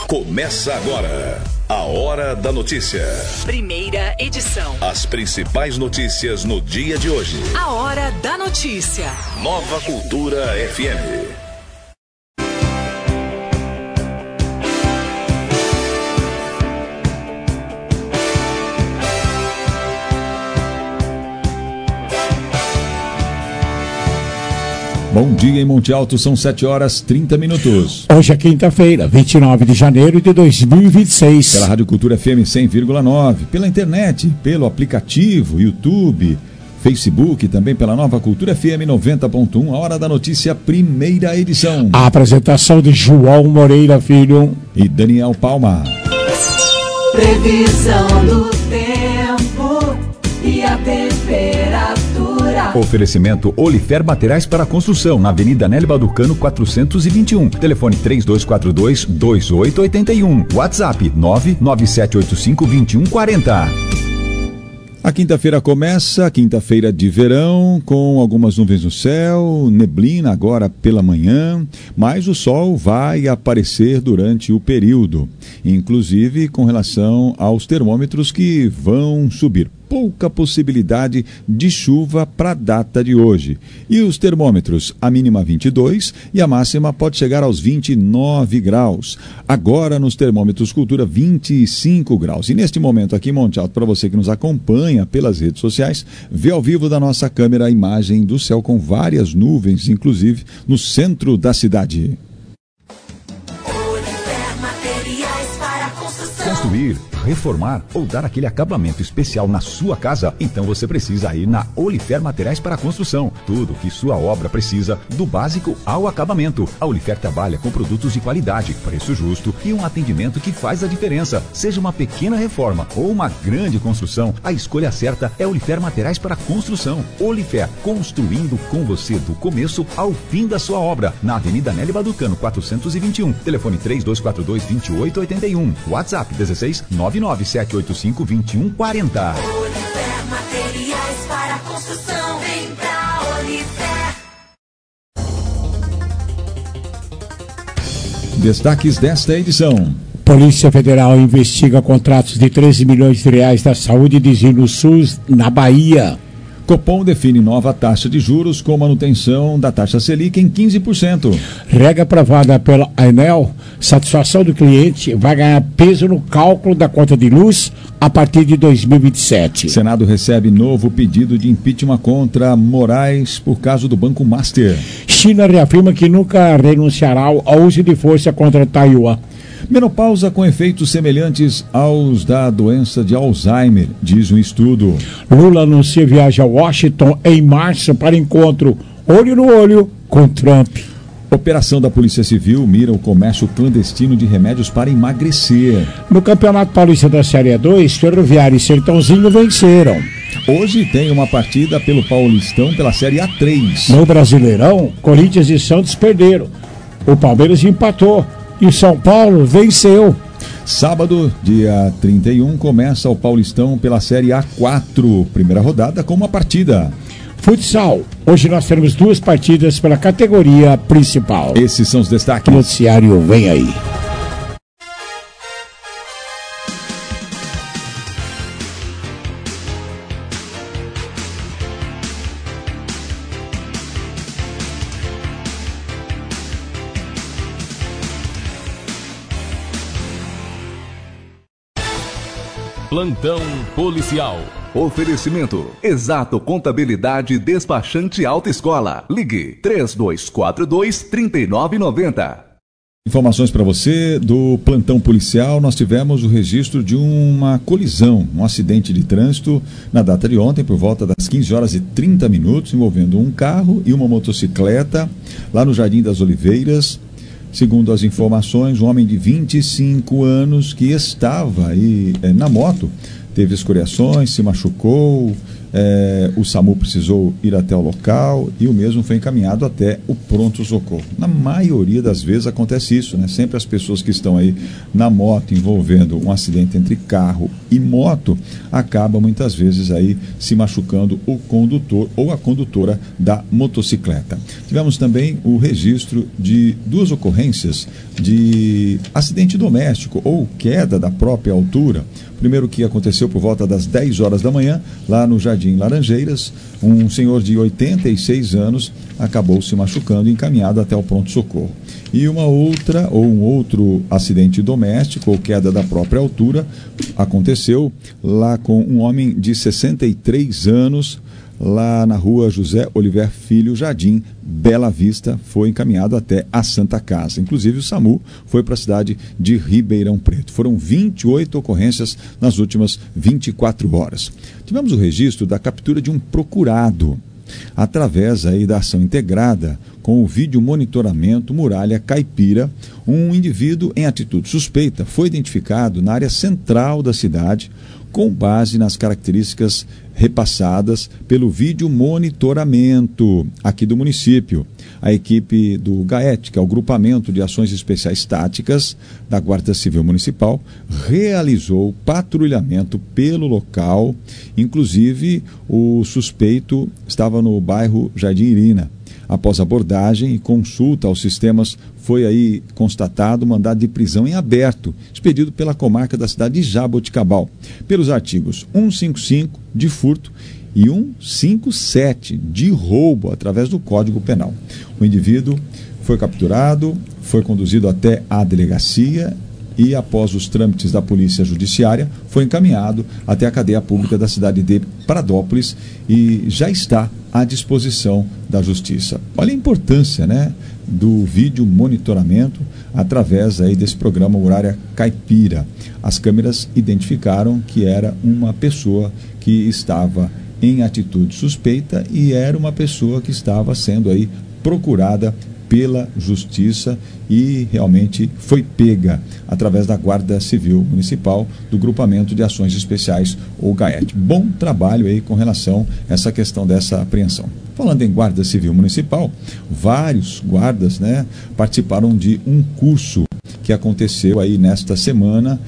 Começa agora a Hora da Notícia. Primeira edição. As principais notícias no dia de hoje. A Hora da Notícia. Nova Cultura FM. Bom dia em Monte Alto, são 7h30. Hoje é quinta-feira, 29 de janeiro de 2026. Pela Rádio Cultura FM 100,9, pela internet, pelo aplicativo, YouTube, Facebook, também pela Nova Cultura FM 90.1, a Hora da Notícia, primeira edição. A apresentação de João Moreira Filho e Daniel Palma. Previsão do tempo e a temperatura. Oferecimento Olifer Materiais para Construção, na Avenida Nélio Baducano 421. Telefone 3242-2881. WhatsApp 99785-2140. A quinta-feira começa, quinta-feira de verão, com algumas nuvens no céu, neblina agora pela manhã, mas o sol vai aparecer durante o período, inclusive com relação aos termômetros que vão subir. Pouca possibilidade de chuva para a data de hoje. E os termômetros, a mínima 22 e a máxima pode chegar aos 29 graus. Agora nos termômetros Cultura 25 graus. E neste momento aqui em Monte Alto, para você que nos acompanha pelas redes sociais, vê ao vivo da nossa câmera a imagem do céu com várias nuvens, inclusive no centro da cidade. Construir, reformar ou dar aquele acabamento especial na sua casa, então você precisa ir na Olifer Materiais para Construção. Tudo que sua obra precisa, do básico ao acabamento. A Olifer trabalha com produtos de qualidade, preço justo e um atendimento que faz a diferença. Seja uma pequena reforma ou uma grande construção, a escolha certa é Olifer Materiais para Construção. Olifer, construindo com você do começo ao fim da sua obra. Na Avenida Nélio Baducano 421. Telefone 3242-2881. WhatsApp 1699785-2140. Olifer Materiais para Construção. Vem pra Olifer. Destaques desta edição. Polícia Federal investiga contratos de 13 milhões de reais da saúde e desvio SUS na Bahia. Copom define nova taxa de juros com manutenção da taxa Selic em 15%. Regra aprovada pela ANEEL, satisfação do cliente vai ganhar peso no cálculo da conta de luz a partir de 2027. Senado recebe novo pedido de impeachment contra Moraes por caso do Banco Master. China reafirma que nunca renunciará ao uso de força contra Taiwan. Menopausa com efeitos semelhantes aos da doença de Alzheimer, diz um estudo. Lula anuncia viagem a Washington em março para encontro olho no olho com Trump. Operação da Polícia Civil mira o comércio clandestino de remédios para emagrecer. No Campeonato Paulista da Série 2, Ferroviária e Sertãozinho venceram. Hoje tem uma partida pelo Paulistão pela Série A3. No Brasileirão, Corinthians e Santos perderam. O Palmeiras empatou. E o São Paulo venceu. Sábado, dia 31, começa o Paulistão pela Série A4. Primeira rodada com uma partida. Futsal. Hoje nós teremos duas partidas pela categoria principal. Esses são os destaques. O noticiário vem aí. Plantão policial. Oferecimento: Exato Contabilidade Despachante Autoescola. Ligue 3242-3990. Informações para você do plantão policial. Nós tivemos o registro de uma colisão, um acidente de trânsito na data de ontem, por volta das 15h30, envolvendo um carro e uma motocicleta lá no Jardim das Oliveiras. Segundo as informações, um homem de 25 anos que estava aí na moto teve escoriações, se machucou, o SAMU precisou ir até o local e o mesmo foi encaminhado até o pronto-socorro. Na maioria das vezes acontece isso, né? Sempre as pessoas que estão aí na moto envolvendo um acidente entre carro e moto acabam muitas vezes aí se machucando o condutor ou a condutora da motocicleta. Tivemos também o registro de 2 ocorrências de acidente doméstico ou queda da própria altura. Primeiro que aconteceu por volta das 10 horas da manhã, lá no Jardim Laranjeiras, um senhor de 86 anos acabou se machucando e encaminhado até o pronto-socorro. E um outro acidente doméstico ou queda da própria altura aconteceu lá com um homem de 63 anos, lá na rua José Oliver Filho, Jardim Bela Vista, foi encaminhado até a Santa Casa. Inclusive o SAMU foi para a cidade de Ribeirão Preto. Foram 28 ocorrências nas últimas 24 horas. Tivemos o registro da captura de um procurado, através aí da ação integrada com o vídeo monitoramento Muralha Caipira. Um indivíduo em atitude suspeita foi identificado na área central da cidade com base nas características repassadas pelo vídeo monitoramento aqui do município. A equipe do GAET, que é o Grupamento de Ações Especiais Táticas da Guarda Civil Municipal, realizou patrulhamento pelo local. Inclusive, o suspeito estava no bairro Jardim Irina. Após abordagem e consulta aos sistemas, foi aí constatado mandado de prisão em aberto, expedido pela comarca da cidade de Jaboticabal, pelos artigos 155 de furto e 157 de roubo, através do Código Penal. O indivíduo foi capturado, foi conduzido até a delegacia e, após os trâmites da Polícia Judiciária, foi encaminhado até a cadeia pública da cidade de Paradópolis e já está à disposição da Justiça. Olha a importância, né, do vídeo monitoramento através aí desse programa Muralha Caipira. As câmeras identificaram que era uma pessoa que estava em atitude suspeita e era uma pessoa que estava sendo aí procurada pela Justiça e realmente foi pega através da Guarda Civil Municipal do Grupamento de Ações Especiais, ou GAET. Bom trabalho aí com relação a essa questão dessa apreensão. Falando em Guarda Civil Municipal, vários guardas, né, participaram de um curso que aconteceu aí nesta semana,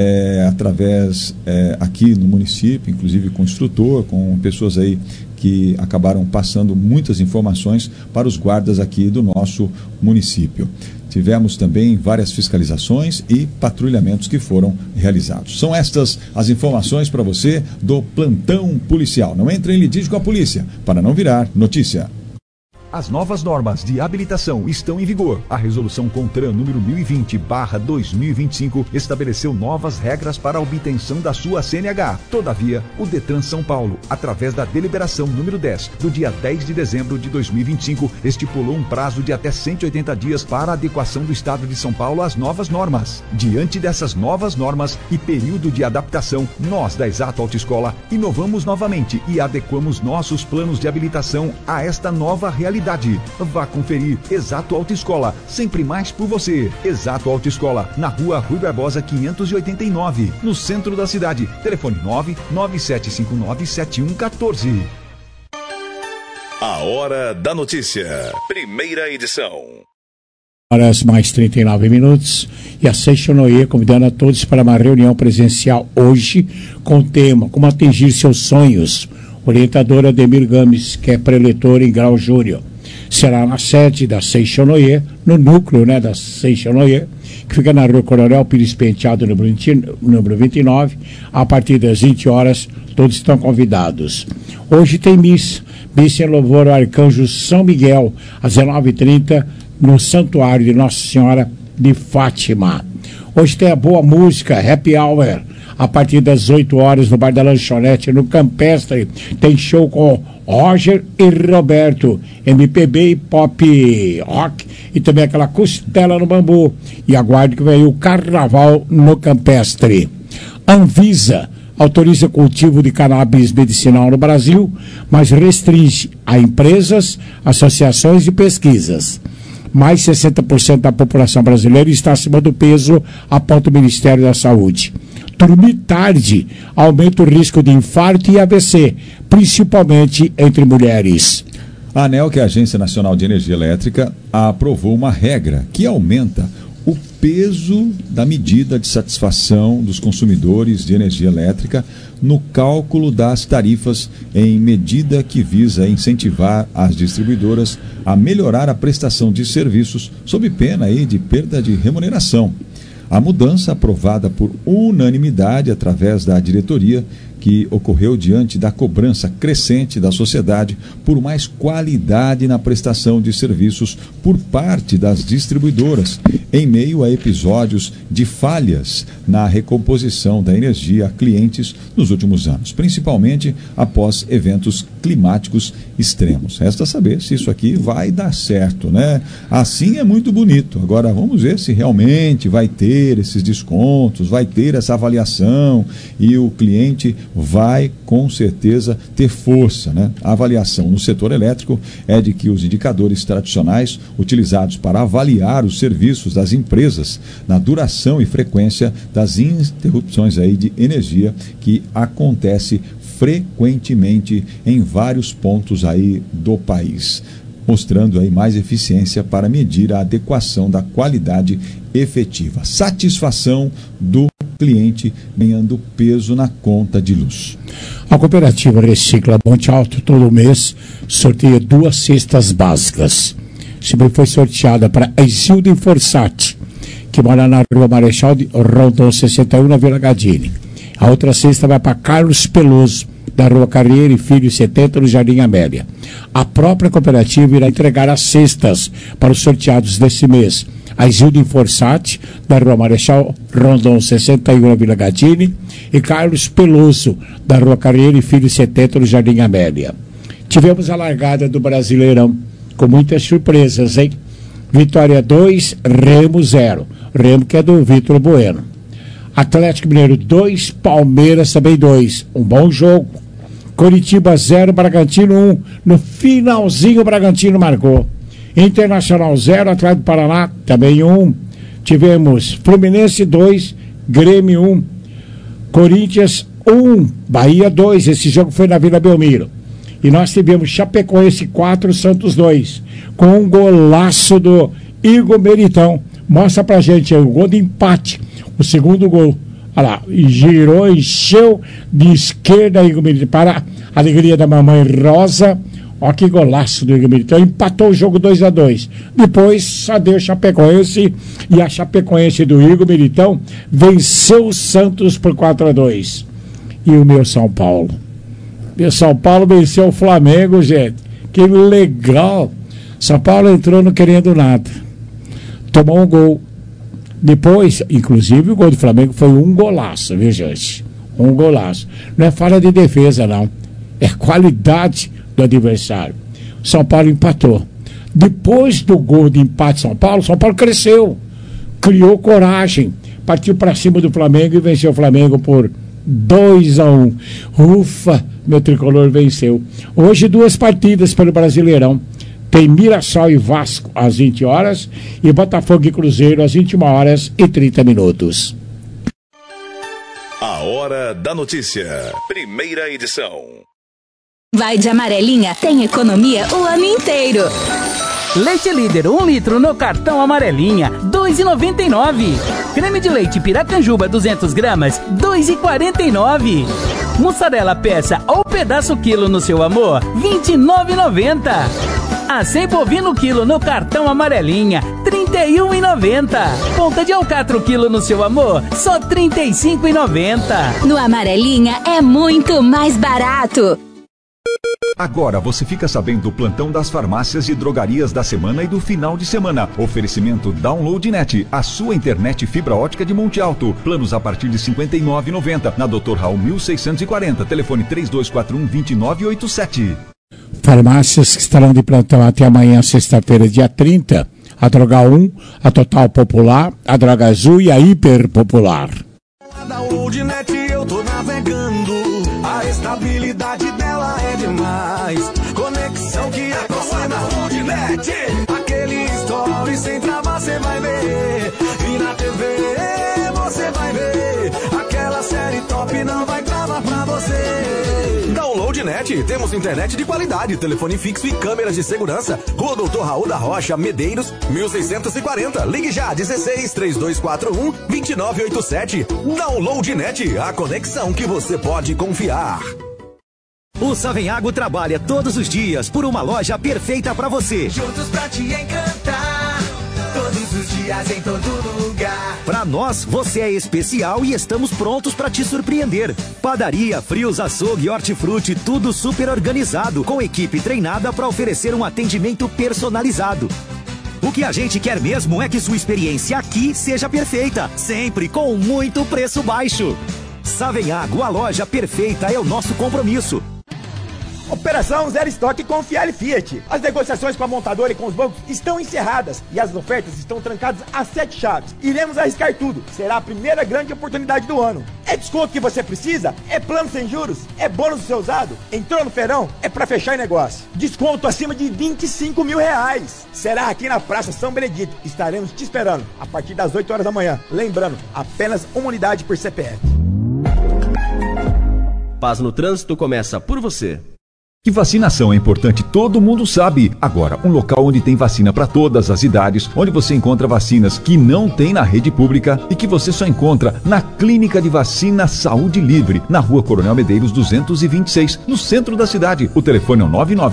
através aqui no município, inclusive com instrutor, com pessoas aí que acabaram passando muitas informações para os guardas aqui do nosso município. Tivemos também várias fiscalizações e patrulhamentos que foram realizados. São estas as informações para você do Plantão Policial. Não entre em litígio com a polícia, para não virar notícia. As novas normas de habilitação estão em vigor. A resolução CONTRAN número 1020/2025 estabeleceu novas regras para a obtenção da sua CNH. Todavia, o Detran São Paulo, através da deliberação número 10, do dia 10 de dezembro de 2025, estipulou um prazo de até 180 dias para a adequação do Estado de São Paulo às novas normas. Diante dessas novas normas e período de adaptação, nós da Exato Autoescola inovamos novamente e adequamos nossos planos de habilitação a esta nova realidade. Vá conferir. Exato Autoescola, sempre mais por você. Exato Autoescola, na rua Rui Barbosa 589, no centro da cidade. Telefone 997597114. A Hora da Notícia, primeira edição. Horas mais 39 minutos e a Seixonoye convidando a todos para uma reunião presencial hoje com o tema Como Atingir Seus Sonhos. Orientadora Ademir Gomes, que é preletor em grau júnior. Será na sede da Seixonoye, no núcleo, né, da Seixonoye, que fica na rua Coronel Pires Penteado, número 29, a partir das 20 horas, todos estão convidados. Hoje tem missa em louvor ao Arcanjo São Miguel, às 19h30, no Santuário de Nossa Senhora de Fátima. Hoje tem a boa música, Happy Hour, a partir das 8 horas no Bar da Lanchonete, no Campestre. Tem show com Roger e Roberto, MPB e pop rock, e também aquela costela no bambu. E aguarde que vem o Carnaval no Campestre. Anvisa autoriza cultivo de cannabis medicinal no Brasil, mas restringe a empresas, associações e pesquisas. Mais 60% da população brasileira está acima do peso, aponta o Ministério da Saúde. dormir tarde aumenta o risco de infarto e AVC, principalmente entre mulheres. A ANEEL, que é a Agência Nacional de Energia Elétrica, aprovou uma regra que aumenta o peso da medida de satisfação dos consumidores de energia elétrica no cálculo das tarifas, em medida que visa incentivar as distribuidoras a melhorar a prestação de serviços sob pena aí de perda de remuneração. A mudança, aprovada por unanimidade através da diretoria, que ocorreu diante da cobrança crescente da sociedade por mais qualidade na prestação de serviços por parte das distribuidoras, em meio a episódios de falhas na recomposição da energia a clientes nos últimos anos, principalmente após eventos climáticos extremos. Resta saber se isso aqui vai dar certo, né? Assim é muito bonito. Agora vamos ver se realmente vai ter esses descontos, vai ter essa avaliação e o cliente vai com certeza ter força, né? A avaliação no setor elétrico é de que os indicadores tradicionais utilizados para avaliar os serviços das empresas na duração e frequência das interrupções aí de energia que acontece frequentemente em vários pontos aí do país, mostrando aí mais eficiência para medir a adequação da qualidade efetiva, satisfação do cliente ganhando peso na conta de luz. A cooperativa Recicla Monte Alto todo mês sorteia 2 cestas básicas. Esse mês foi sorteada para a Isilda Forsati, que mora na Rua Marechal de Rondon 61, na Vila Gadini. A outra cesta vai para Carlos Peloso, da Rua Carreira e Filho 70, no Jardim Amélia. A própria cooperativa irá entregar as cestas para os sorteados desse mês. A Isilda Forsati, da Rua Marechal Rondon 61, na Vila Gadini, e Carlos Peloso, da Rua Carreira e Filho 70, no Jardim Amélia. Tivemos a largada do Brasileirão, com muitas surpresas, hein? Vitória 2, Remo 0. Remo, que é do Vitor Bueno. Atlético Mineiro 2, Palmeiras também 2. Um bom jogo. Coritiba 0, Bragantino 1. No finalzinho o Bragantino marcou. Internacional 0, Atlético Paraná também 1. Tivemos Fluminense 2, Grêmio 1. Corinthians 1, Bahia 2. Esse jogo foi na Vila Belmiro. E nós tivemos Chapecoense 4, Santos 2. Com um golaço do Igor Meritão. Mostra pra gente aí o gol de empate. O segundo gol. Olha lá, girou, encheu de esquerda Igor Meritão. Para a alegria da mamãe Rosa. Olha que golaço do Igor Meritão. Empatou o jogo 2-2. Depois só deu Chapecoense. E a Chapecoense do Igor Meritão venceu o Santos por 4-2. E o meu São Paulo? Meu São Paulo venceu o Flamengo, gente. Que legal. São Paulo entrou não querendo nada. Tomou um gol. Depois, inclusive, o gol do Flamengo foi um golaço, viu, gente? Um golaço. Não é falha de defesa, não. É qualidade do adversário. São Paulo empatou. Depois do gol de empate São Paulo cresceu. Criou coragem. Partiu para cima do Flamengo e venceu o Flamengo por 2-1. Ufa, meu tricolor venceu. Hoje 2 partidas pelo Brasileirão. Tem Mirassol e Vasco às 20 horas e Botafogo e Cruzeiro às 21h30. A Hora da Notícia. Primeira edição. Vai de Amarelinha, tem economia o ano inteiro. Leite Líder 1 litro no cartão Amarelinha, R$ 2,99. Creme de leite Piracanjuba 200 gramas, R$ 2,49. Mussarela peça ou pedaço quilo no seu amor, R$ 29,90. Acém bovino quilo no cartão Amarelinha, R$ 31,90. Ponta de alcatra quilo no seu amor, só R$ 35,90. No Amarelinha é muito mais barato. Agora você fica sabendo do plantão das farmácias e drogarias da semana e do final de semana. Oferecimento Download.net, a sua internet fibra ótica de Monte Alto. Planos a partir de R$ 59,90. Na Dr. Raul 1640, telefone 3241-2987. Farmácias que estarão de plantão até amanhã, sexta-feira, dia 30. A Droga 1, a Total Popular, a Droga Azul e a Hiper Popular. Download.net eu tô navegando, a estabilidade dela é demais. Conexão que é com a Download.net. Aquele story sem travar cê vai ver. E na TV você vai ver aquela série Net. Temos internet de qualidade, telefone fixo e câmeras de segurança. Rua Doutor Raul da Rocha, Medeiros, 1640. Ligue já, 16-3241-2987. Download Net, a conexão que você pode confiar. O Savenhago trabalha todos os dias por uma loja perfeita pra você. Juntos pra te encantar, todos os dias em todo lugar. Pra nós, você é especial e estamos prontos pra te surpreender. Padaria, frios, açougue, hortifruti, tudo super organizado, com equipe treinada pra oferecer um atendimento personalizado. O que a gente quer mesmo é que sua experiência aqui seja perfeita, sempre com muito preço baixo. Savenhago, a loja perfeita é o nosso compromisso. Operação Zero Estoque com Fiat Fiat. As negociações com a montadora e com os bancos estão encerradas e as ofertas estão trancadas a 7 chaves. Iremos arriscar tudo. Será a primeira grande oportunidade do ano. É desconto que você precisa? É plano sem juros? É bônus do seu usado? Entrou no feirão? É pra fechar negócio. Desconto acima de R$25 mil. Será aqui na Praça São Benedito. Estaremos te esperando a partir das 8 horas da manhã. Lembrando, apenas uma unidade por CPF. Paz no Trânsito começa por você. Que vacinação é importante, todo mundo sabe. Agora, um local onde tem vacina para todas as idades, onde você encontra vacinas que não tem na rede pública e que você só encontra na Clínica de Vacina Saúde Livre, na Rua Coronel Medeiros 226, no centro da cidade. O telefone é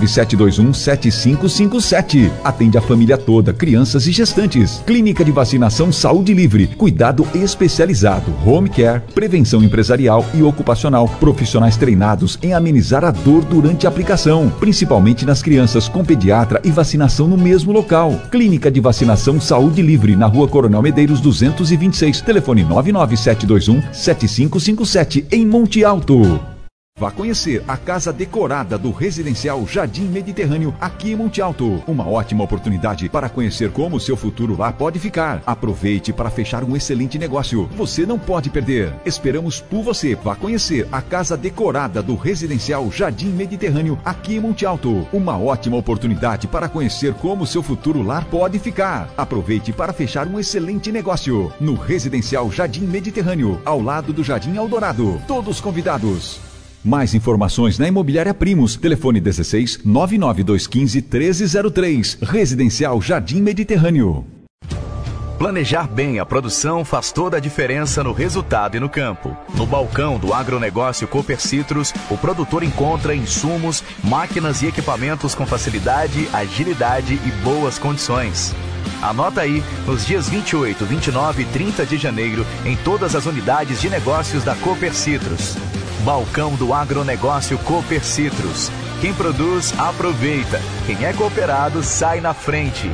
99721-7557. Atende a família toda, crianças e gestantes. Clínica de Vacinação Saúde Livre, cuidado especializado, home care, prevenção empresarial e ocupacional, profissionais treinados em amenizar a dor durante a aplicação, principalmente nas crianças, com pediatra e vacinação no mesmo local. Clínica de Vacinação Saúde Livre, na Rua Coronel Medeiros 226, telefone 99721-7557, em Monte Alto. Vá conhecer a casa decorada do Residencial Jardim Mediterrâneo, aqui em Monte Alto. Uma ótima oportunidade para conhecer como o seu futuro lá pode ficar. Aproveite para fechar um excelente negócio. Você não pode perder. Esperamos por você. Vá conhecer a casa decorada do Residencial Jardim Mediterrâneo, aqui em Monte Alto. Uma ótima oportunidade para conhecer como o seu futuro lar pode ficar. Aproveite para fechar um excelente negócio. No Residencial Jardim Mediterrâneo, ao lado do Jardim Eldorado. Todos convidados. Mais informações na Imobiliária Primos. Telefone 16 99215 1303. Residencial Jardim Mediterrâneo. Planejar bem a produção faz toda a diferença no resultado e no campo. No balcão do agronegócio Cooper Citrus, o produtor encontra insumos, máquinas e equipamentos com facilidade, agilidade e boas condições. Anota aí, nos dias 28, 29 e 30 de janeiro, em todas as unidades de negócios da Cooper Citrus. Balcão do agronegócio Cooper Citrus. Quem produz, aproveita. Quem é cooperado, sai na frente.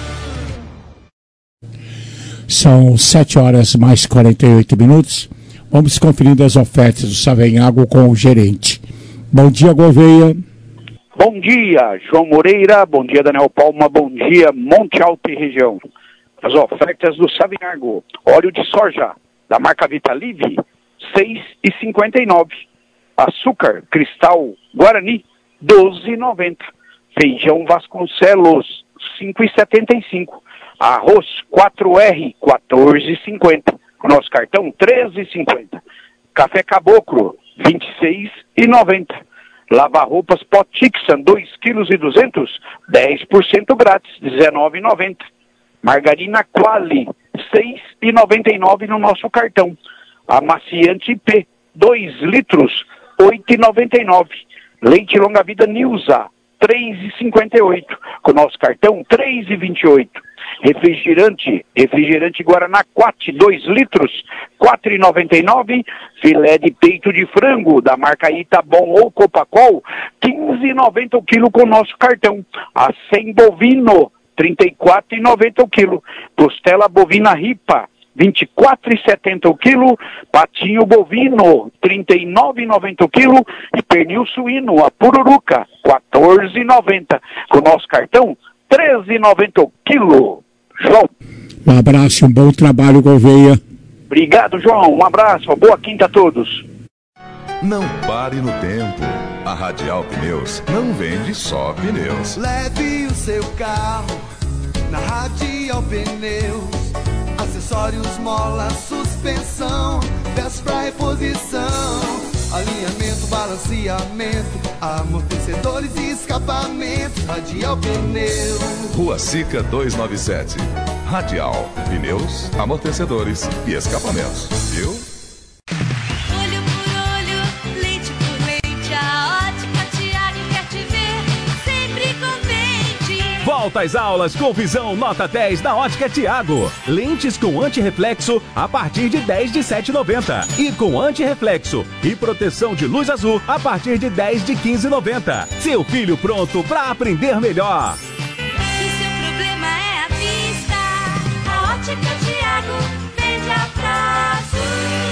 São 7 horas mais 48 minutos. Vamos conferindo as ofertas do Savenhago com o gerente. Bom dia, Gouveia. Bom dia, João Moreira. Bom dia, Daniel Palma. Bom dia, Monte Alto e região. As ofertas do Savenhago. Óleo de soja, da marca Vitalive, R$6,59. Açúcar Cristal Guarani, R$12,90. Feijão Vasconcelos, R$5,75. Arroz 4R, R$14,50. Nosso cartão, R$13,50. Café Caboclo, R$26,90. Lava-roupas Potixan, 2,2 kg, 10% grátis, R$19,90. Margarina Quali, R$6,99 no nosso cartão. Amaciante IP, 2 litros, R$8,99. Leite Longa Vida Nilza, R$3,58. Com nosso cartão, R$3,28. Refrigerante Guaraná Quat, 2 litros, R$4,99. Filé de peito de frango, da marca Itabom ou Copacol, R$15,90 o quilo com nosso cartão. Acém bovino, R$34,90 o quilo. Costela bovina ripa, R$24,70 o quilo. Patinho bovino, R$39,90 o quilo. E pernil suíno, a pururuca, R$14,90. Com nosso cartão, R$13,90 o quilo. João. Um abraço e um bom trabalho, Gouveia. Obrigado, João. Um abraço. Boa quinta a todos. Não pare no tempo. A Radial Pneus não vende só pneus. Leve o seu carro na Radial Pneus. Acessórios, mola, suspensão, peças pra reposição. alinhamento, balanceamento, amortecedores e escapamento, Radial Pneus. Rua Sica 297. Radial, pneus, amortecedores e escapamentos. Viu? Olho por olho, leite por leite, a Ótica Tiago quer te ver sempre contente. Volta às aulas com Visão Nota 10 da Ótica Tiago. Lentes com antirreflexo a partir de 10 de 7,90. E com antirreflexo e proteção de luz azul a partir de 10 de 15,90. Seu filho pronto para aprender melhor. E seu problema é a vista, a Ótica Tiago vende a prazo.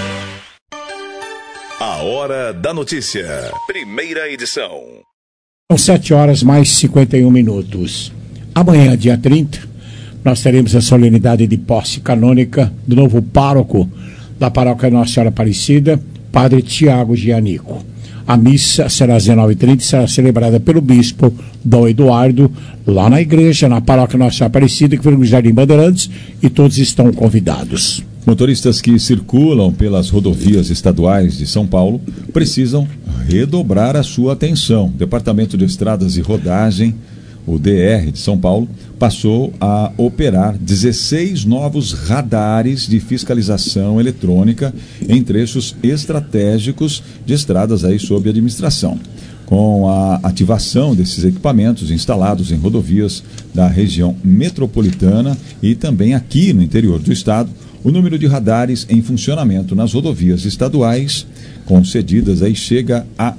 A Hora da Notícia. Primeira edição. São 7 horas mais 51 minutos. Amanhã, dia 30, nós teremos a solenidade de posse canônica do novo pároco da paróquia Nossa Senhora Aparecida, Padre Tiago Gianico. A missa será às 19h30 e será celebrada pelo bispo Dom Eduardo, lá na igreja, na paróquia Nossa Senhora Aparecida, que fica no Jardim Bandeirantes, e todos estão convidados. Motoristas que circulam pelas rodovias estaduais de São Paulo precisam redobrar a sua atenção. O Departamento de Estradas e Rodagem, o DR de São Paulo, passou a operar 16 novos radares de fiscalização eletrônica em trechos estratégicos de estradas aí sob administração. Com a ativação desses equipamentos instalados em rodovias da região metropolitana e também aqui no interior do estado, o número de radares em funcionamento nas rodovias estaduais concedidas aí chega a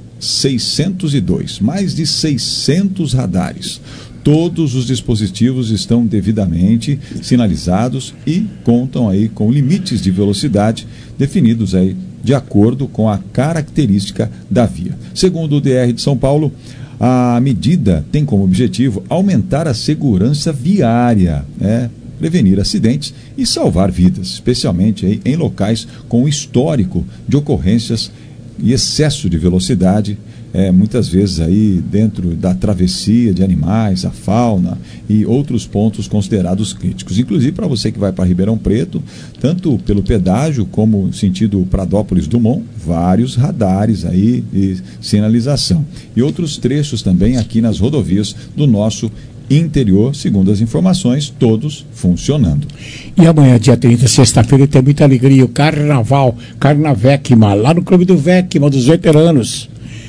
602, mais de 600 radares. Todos os dispositivos estão devidamente sinalizados e contam aí com limites de velocidade definidos aí de acordo com a característica da via. Segundo o DR de São Paulo, a medida tem como objetivo aumentar a segurança viária, prevenir acidentes e salvar vidas, especialmente aí em locais com histórico de ocorrências e excesso de velocidade, muitas vezes aí dentro da travessia de animais, a fauna e outros pontos considerados críticos. Inclusive para você que vai para Ribeirão Preto, tanto pelo pedágio como sentido Pradópolis Dumont, vários radares aí de sinalização. E outros trechos também aqui nas rodovias do nosso interior, segundo as informações, todos funcionando. E amanhã, dia 30, sexta-feira, tem muita alegria, o Carnaval, Carnavecma, lá no Clube do Vecma, dos veteranos.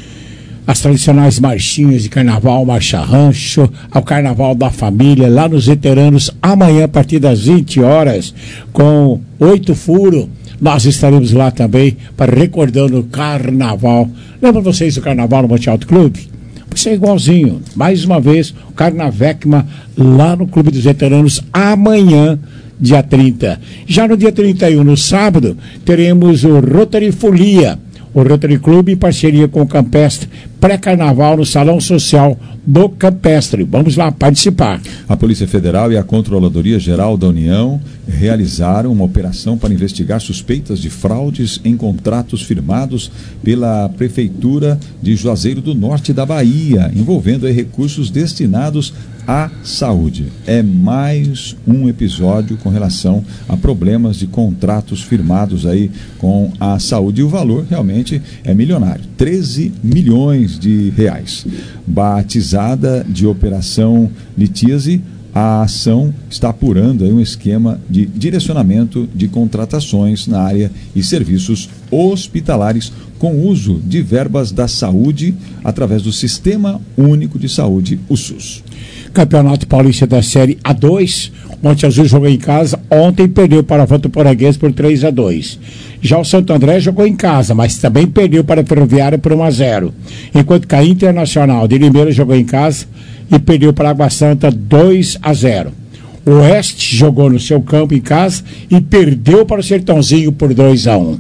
As tradicionais marchinhas de carnaval, marcha rancho, ao Carnaval da Família, lá nos veteranos, amanhã a partir das 20 horas, com 8 furos, nós estaremos lá também, para recordando o Carnaval. Lembra vocês do Carnaval no Monte Alto Clube? Isso é igualzinho. Mais uma vez, o Carnavecma lá no Clube dos Veteranos, amanhã, dia 30. Já no dia 31, no sábado, teremos o Rotary Folia, o Rotary Clube em parceria com o Campestre, pré-carnaval no Salão Social do Campestre. Vamos lá participar. A Polícia Federal e a Controladoria Geral da União realizaram uma operação para investigar suspeitas de fraudes em contratos firmados pela Prefeitura de Juazeiro do Norte da Bahia, envolvendo aí recursos destinados à saúde. É mais um episódio com relação a problemas de contratos firmados aí com a saúde. E o valor realmente é milionário, 13 milhões de reais. Batizada de Operação Litíase, a ação está apurando aí um esquema de direcionamento de contratações na área e serviços hospitalares com uso de verbas da saúde através do Sistema Único de Saúde, o SUS. Campeonato Paulista da Série A2, Monte Azul jogou em casa, ontem perdeu para a Votoporanguense por 3-2. Já o Santo André jogou em casa, mas também perdeu para a Ferroviária por 1-0. Enquanto que a Internacional de Limeira jogou em casa e perdeu para a Água Santa 2-0. O Oeste jogou no seu campo em casa e perdeu para o Sertãozinho por 2-1.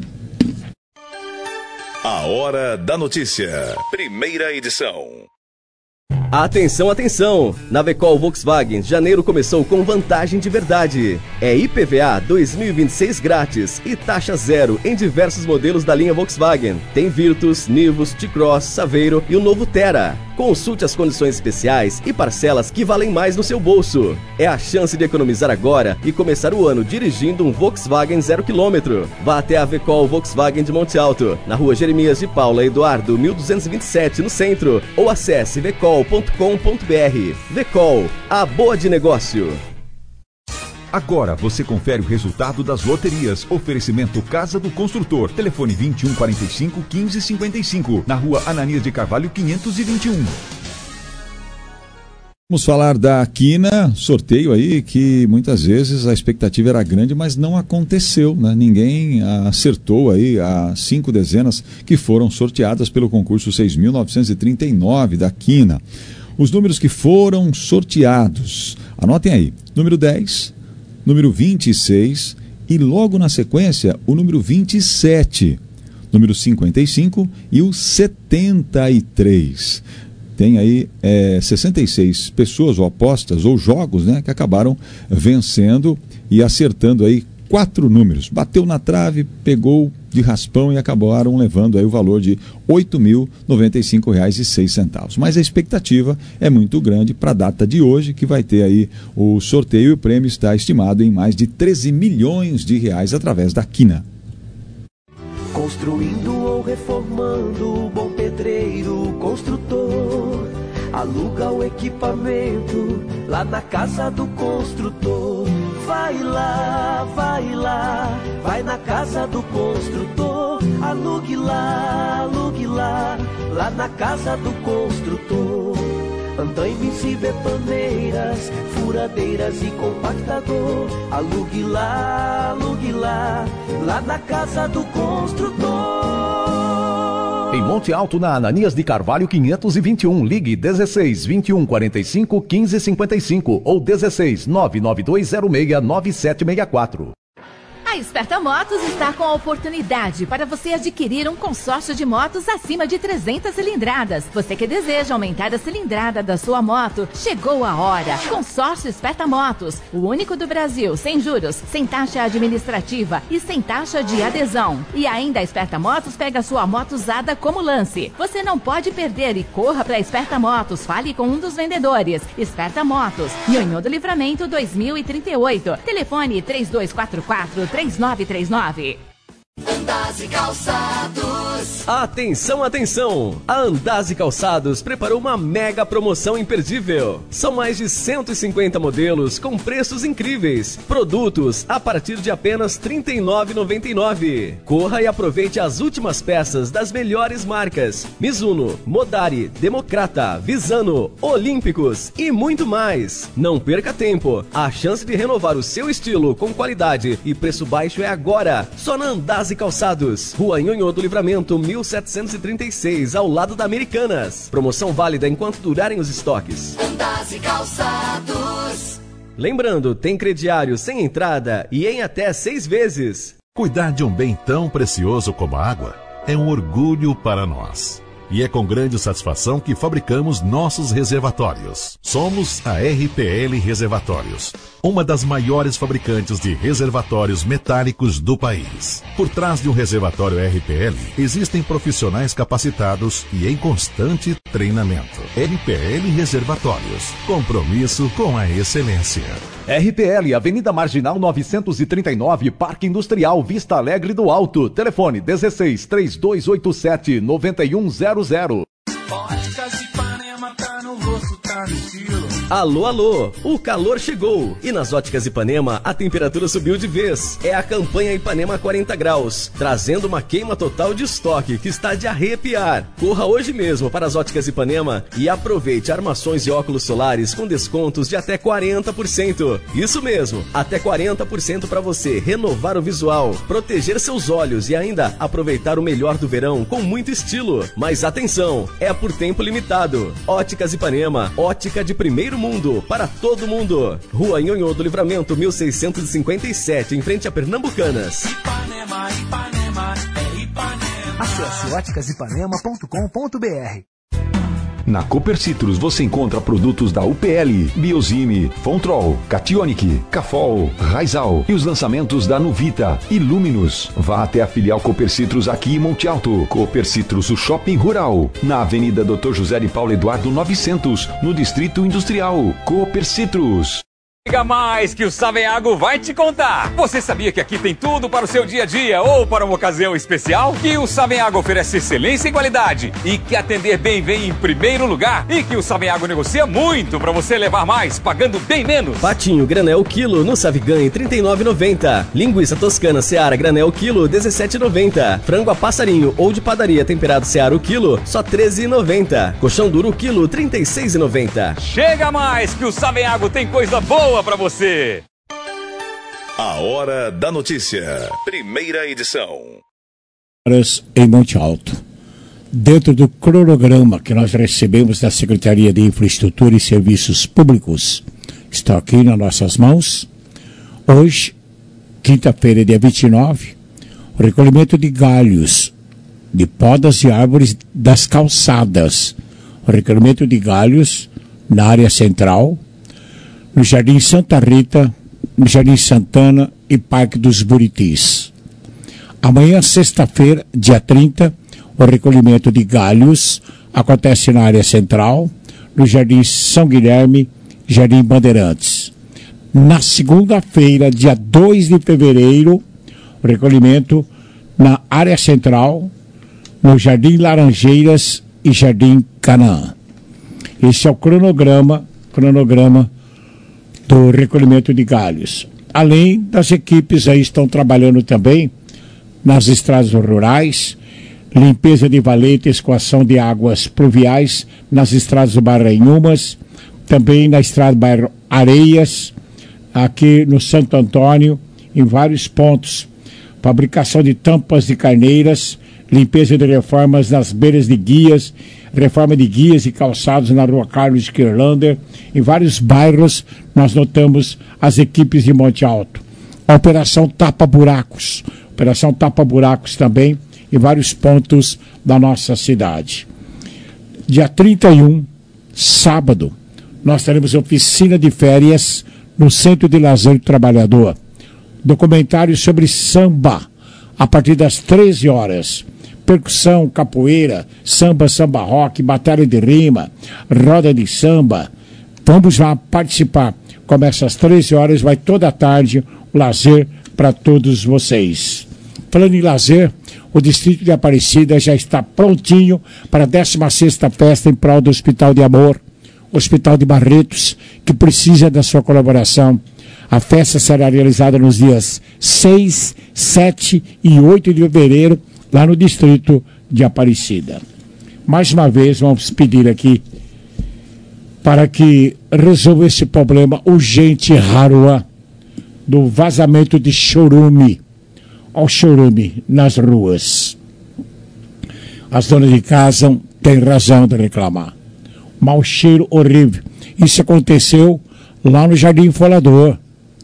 A Hora da Notícia, primeira edição. Atenção, atenção! Na Vecol Volkswagen, janeiro começou com vantagem de verdade. É IPVA 2026 grátis e taxa zero em diversos modelos da linha Volkswagen. Tem Virtus, Nivus, T-Cross, Saveiro e o novo Terra. Consulte as condições especiais e parcelas que valem mais no seu bolso. É a chance de economizar agora e começar o ano dirigindo um Volkswagen 0 km. Vá até a Vecol Volkswagen de Monte Alto, na rua Jeremias de Paula Eduardo, 1227, no centro, ou acesse vecol.com.br. Vecol, a boa de negócio. Agora você confere o resultado das loterias. Oferecimento Casa do Construtor. Telefone 2145 1555. Na rua Ananias de Carvalho 521. Vamos falar da Quina, sorteio aí que muitas vezes a expectativa era grande, mas não aconteceu, né? Ninguém acertou aí as 5 dezenas que foram sorteadas pelo concurso 6.939 da Quina. Os números que foram sorteados, anotem aí, número 10, número 26 e logo na sequência o número 27, número 55 e o 73. Tem aí 66 pessoas ou apostas ou jogos, né, que acabaram vencendo e acertando aí 4 números. Bateu na trave, pegou de raspão e acabaram levando aí o valor de R$ 8.095,06. Mas a expectativa é muito grande para a data de hoje, que vai ter aí o sorteio, e o prêmio está estimado em mais de 13 milhões de reais através da Quina. Construindo ou reformando, bom pedreiro, construtor, aluga o equipamento lá na casa do construtor. Vai lá, vai na casa do construtor, alugue lá, lá na casa do construtor. Andaimes e betoneiras, furadeiras e compactador, alugue lá, lá na casa do construtor. Em Monte Alto, na Ananias de Carvalho 521, ligue 16 21 45 15 55 ou 16 99206 9764. A Esperta Motos está com a oportunidade para você adquirir um consórcio de motos acima de 300 cilindradas. Você que deseja aumentar a cilindrada da sua moto, chegou a hora. Consórcio Esperta Motos, o único do Brasil, sem juros, sem taxa administrativa e sem taxa de adesão. E ainda a Esperta Motos pega a sua moto usada como lance. Você não pode perder e corra para a Esperta Motos. Fale com um dos vendedores. Esperta Motos, Nhonhô do Livramento 2038. Telefone 3244-3939. Andaze Calçados. Atenção, atenção! A Andaze Calçados preparou uma mega promoção imperdível. São mais de 150 modelos com preços incríveis. Produtos a partir de apenas R$ 39,99. Corra e aproveite as últimas peças das melhores marcas: Mizuno, Modari, Democrata, Visano, Olímpicos e muito mais. Não perca tempo. A chance de renovar o seu estilo com qualidade e preço baixo é agora. Só na Andaze Calçados, Rua Nhonhô do Livramento 1736, ao lado da Americanas. Promoção válida enquanto durarem os estoques. Andaze Calçados. Lembrando, tem crediário sem entrada e em até 6 vezes. Cuidar de um bem tão precioso como a água é um orgulho para nós. E é com grande satisfação que fabricamos nossos reservatórios. Somos a RPL Reservatórios, uma das maiores fabricantes de reservatórios metálicos do país. Por trás de um reservatório RPL, existem profissionais capacitados e em constante treinamento. RPL Reservatórios, compromisso com a excelência. RPL, Avenida Marginal 939, Parque Industrial, Vista Alegre do Alto. Telefone 16 3287 9100. Óticas Ipanema tá no rosto, tá no estilo. Alô, alô, o calor chegou e nas Óticas Ipanema a temperatura subiu de vez. É a campanha Ipanema 40 graus, trazendo uma queima total de estoque que está de arrepiar. Corra hoje mesmo para as Óticas Ipanema e aproveite armações e óculos solares com descontos de até 40%. Isso mesmo, até 40% para você renovar o visual, proteger seus olhos e ainda aproveitar o melhor do verão com muito estilo. Mas atenção, é por tempo limitado. Óticas Ipanema, ótica de primeiro mundo, para todo mundo. Rua Nhonhô do Livramento 1657, em frente a Pernambucanas. Ipanema, Ipanema, é Ipanema. Acesse óticasipanema.com.br. Na Cooper Citrus você encontra produtos da UPL, Biosime, Fontrol, Cationic, Cafol, Raizal e os lançamentos da Nuvita e Luminus. Vá até a filial Cooper Citrus aqui em Monte Alto. Cooper Citrus, o shopping rural, na Avenida Dr. José de Paulo Eduardo 900, no Distrito Industrial. Cooper Citrus. Liga mais que o Savenhago vai te contar. Você sabia que aqui tem tudo para o seu dia a dia ou para uma ocasião especial? Que o Savenhago oferece excelência e qualidade e que atender bem vem em primeiro lugar e que o Savenhago negocia muito para você levar mais, pagando bem menos. Patinho granel quilo no Savigan, R$39,90. Linguiça toscana Seara granel quilo, R$17,90. Frango a passarinho ou de padaria temperado Seara o quilo, só R$13,90. Colchão duro quilo, R$36,90. Chega mais que o Savenhago tem coisa boa pra você. A Hora da Notícia, primeira edição. Em Monte Alto. Dentro do cronograma que nós recebemos da Secretaria de Infraestrutura e Serviços Públicos, está aqui nas nossas mãos. Hoje, quinta-feira, dia 29, o recolhimento de galhos, de podas e árvores das calçadas. O recolhimento de galhos na área central, no Jardim Santa Rita, no Jardim Santana e Parque dos Buritis. Amanhã, sexta-feira, dia 30, o recolhimento de galhos acontece na área central, no Jardim São Guilherme, Jardim Bandeirantes. Na segunda-feira, dia 2 de fevereiro, o recolhimento na área central, no Jardim Laranjeiras e Jardim Canaã. Esse é o cronograma do recolhimento de galhos. Além das equipes aí estão trabalhando também nas estradas rurais, limpeza de valete, escoação de águas pluviais nas estradas do bairro Anhumas, também na estrada do bairro Areias, aqui no Santo Antônio, em vários pontos. Fabricação de tampas de carneiras, limpeza de reformas nas beiras de guias, reforma de guias e calçados na rua Carlos Kirlander. Em vários bairros nós notamos as equipes de Monte Alto. A operação Tapa Buracos também em vários pontos da nossa cidade. Dia 31, sábado, nós teremos oficina de férias no Centro de Lazer do Trabalhador. Documentário sobre samba, a partir das 13 horas. Percussão, capoeira, samba rock, batalha de rima, roda de samba. Vamos lá participar. Começa às 13 horas, vai toda a tarde o lazer para todos vocês. Falando em lazer, o Distrito de Aparecida já está prontinho para a 16ª festa em prol do Hospital de Amor, Hospital de Barretos, que precisa da sua colaboração. A festa será realizada nos dias 6, 7 e 8 de fevereiro, lá no Distrito de Aparecida. Mais uma vez, vamos pedir aqui para que resolva esse problema urgente e raro do vazamento de chorume. Ao chorume nas ruas. As donas de casa têm razão de reclamar. Mau cheiro horrível. Isso aconteceu lá no Jardim Folador.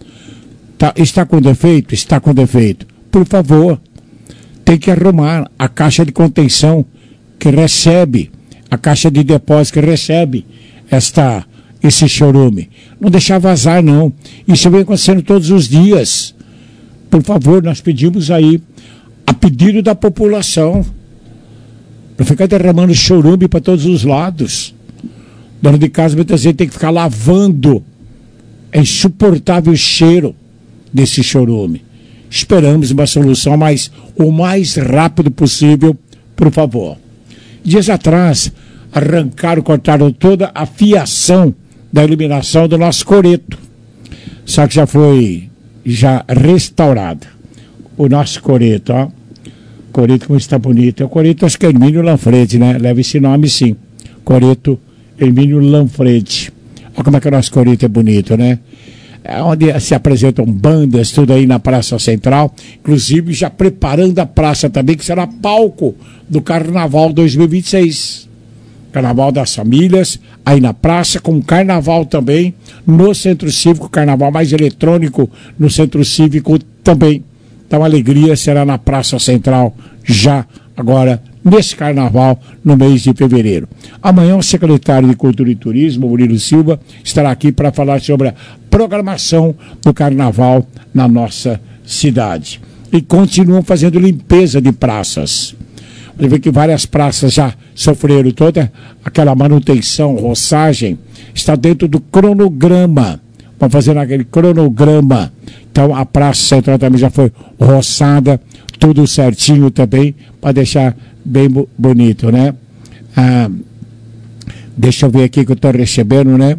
Está com defeito? Está com defeito. Por favor, tem que arrumar a caixa de contenção que recebe, a caixa de depósito que recebe esse chorume. Não deixar vazar, não. Isso vem acontecendo todos os dias. Por favor, nós pedimos aí, a pedido da população, não ficar derramando chorume para todos os lados. Dona de casa muitas vezes tem que ficar lavando. É insuportável o cheiro desse chorume. Esperamos uma solução, mas o mais rápido possível, por favor. Dias atrás, cortaram toda a fiação da iluminação do nosso coreto. Só que já foi restaurado. O nosso coreto, ó. Coreto como está bonito. É o coreto, acho que é Hermínio Lanfredi, né? Leva esse nome, sim. Coreto Hermínio Lanfredi. Olha como é que o nosso coreto é bonito, né? É onde se apresentam bandas, tudo aí na Praça Central, inclusive já preparando a praça também, que será palco do Carnaval 2026. Carnaval das Famílias, aí na praça, com carnaval também, no Centro Cívico, carnaval mais eletrônico no Centro Cívico também. Então a alegria será na Praça Central, já agora nesse carnaval no mês de fevereiro. Amanhã o secretário de Cultura e Turismo, Murilo Silva, estará aqui para falar sobre a programação do carnaval na nossa cidade. E continuam fazendo limpeza de praças. Você vê que várias praças já sofreram toda aquela manutenção, roçagem, está dentro do cronograma. Vamos fazer aquele cronograma. Então a Praça Central também já foi roçada, tudo certinho também, para deixar bem bonito, né? Deixa eu ver aqui que eu estou recebendo, né?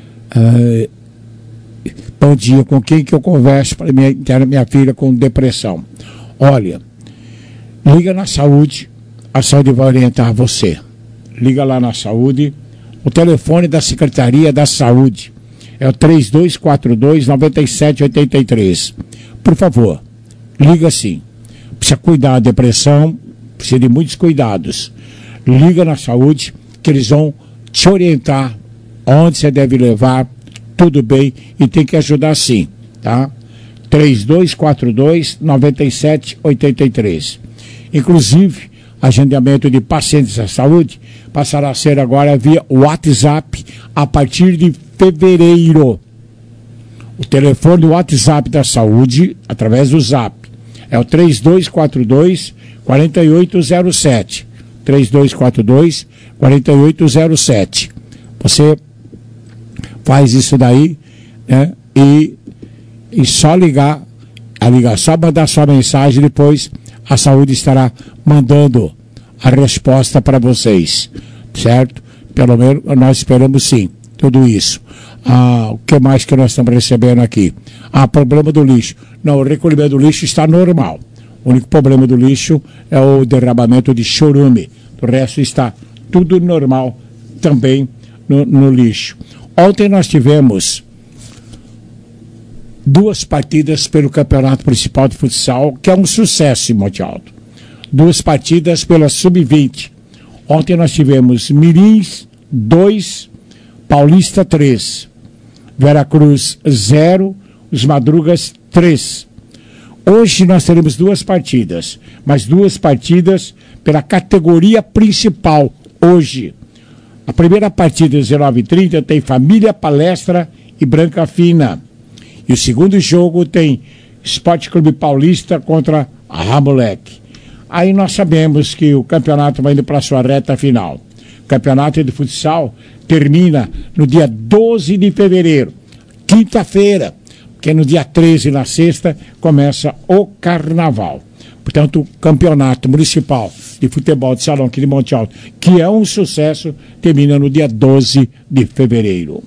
Bom dia, com quem que eu converso para minha filha com depressão? Olha, liga na saúde, a saúde vai orientar você. Liga lá na saúde, o telefone da Secretaria da Saúde é o 3242-9783. Por favor, liga sim. Precisa cuidar da depressão, precisa de muitos cuidados. Liga na saúde, que eles vão te orientar onde você deve levar, tudo bem, e tem que ajudar sim, tá? 3242-9783. Inclusive, agendamento de pacientes da saúde passará a ser agora via WhatsApp a partir de fevereiro. O telefone do WhatsApp da saúde, através do Zap, é o 3242-4807. 3242-4807. Você faz isso daí, né? E só ligar, só mandar sua mensagem, depois a saúde estará mandando a resposta para vocês, certo? Pelo menos nós esperamos sim, tudo isso. O que mais que nós estamos recebendo aqui? Problema do lixo. Não, o recolhimento do lixo está normal. O único problema do lixo é o derramamento de chorume. O resto está tudo normal também no lixo. Ontem nós tivemos 2 partidas pelo Campeonato Principal de Futsal, que é um sucesso em Monte Alto. 2 partidas pela Sub-20. Ontem nós tivemos Mirins 2, Paulista 3, Veracruz 0, Os Madrugas 3. Hoje nós teremos 2 partidas, mas 2 partidas pela categoria principal hoje. A primeira partida, às 19h30, tem Família Palestra e Branca Fina. E o segundo jogo tem Esporte Clube Paulista contra a Ramolec. Aí nós sabemos que o campeonato vai indo para a sua reta final. O campeonato de futsal termina no dia 12 de fevereiro, quinta-feira, porque no dia 13, na sexta, começa o carnaval. Portanto, o campeonato municipal de futebol de salão aqui de Monte Alto, que é um sucesso, termina no dia 12 de fevereiro.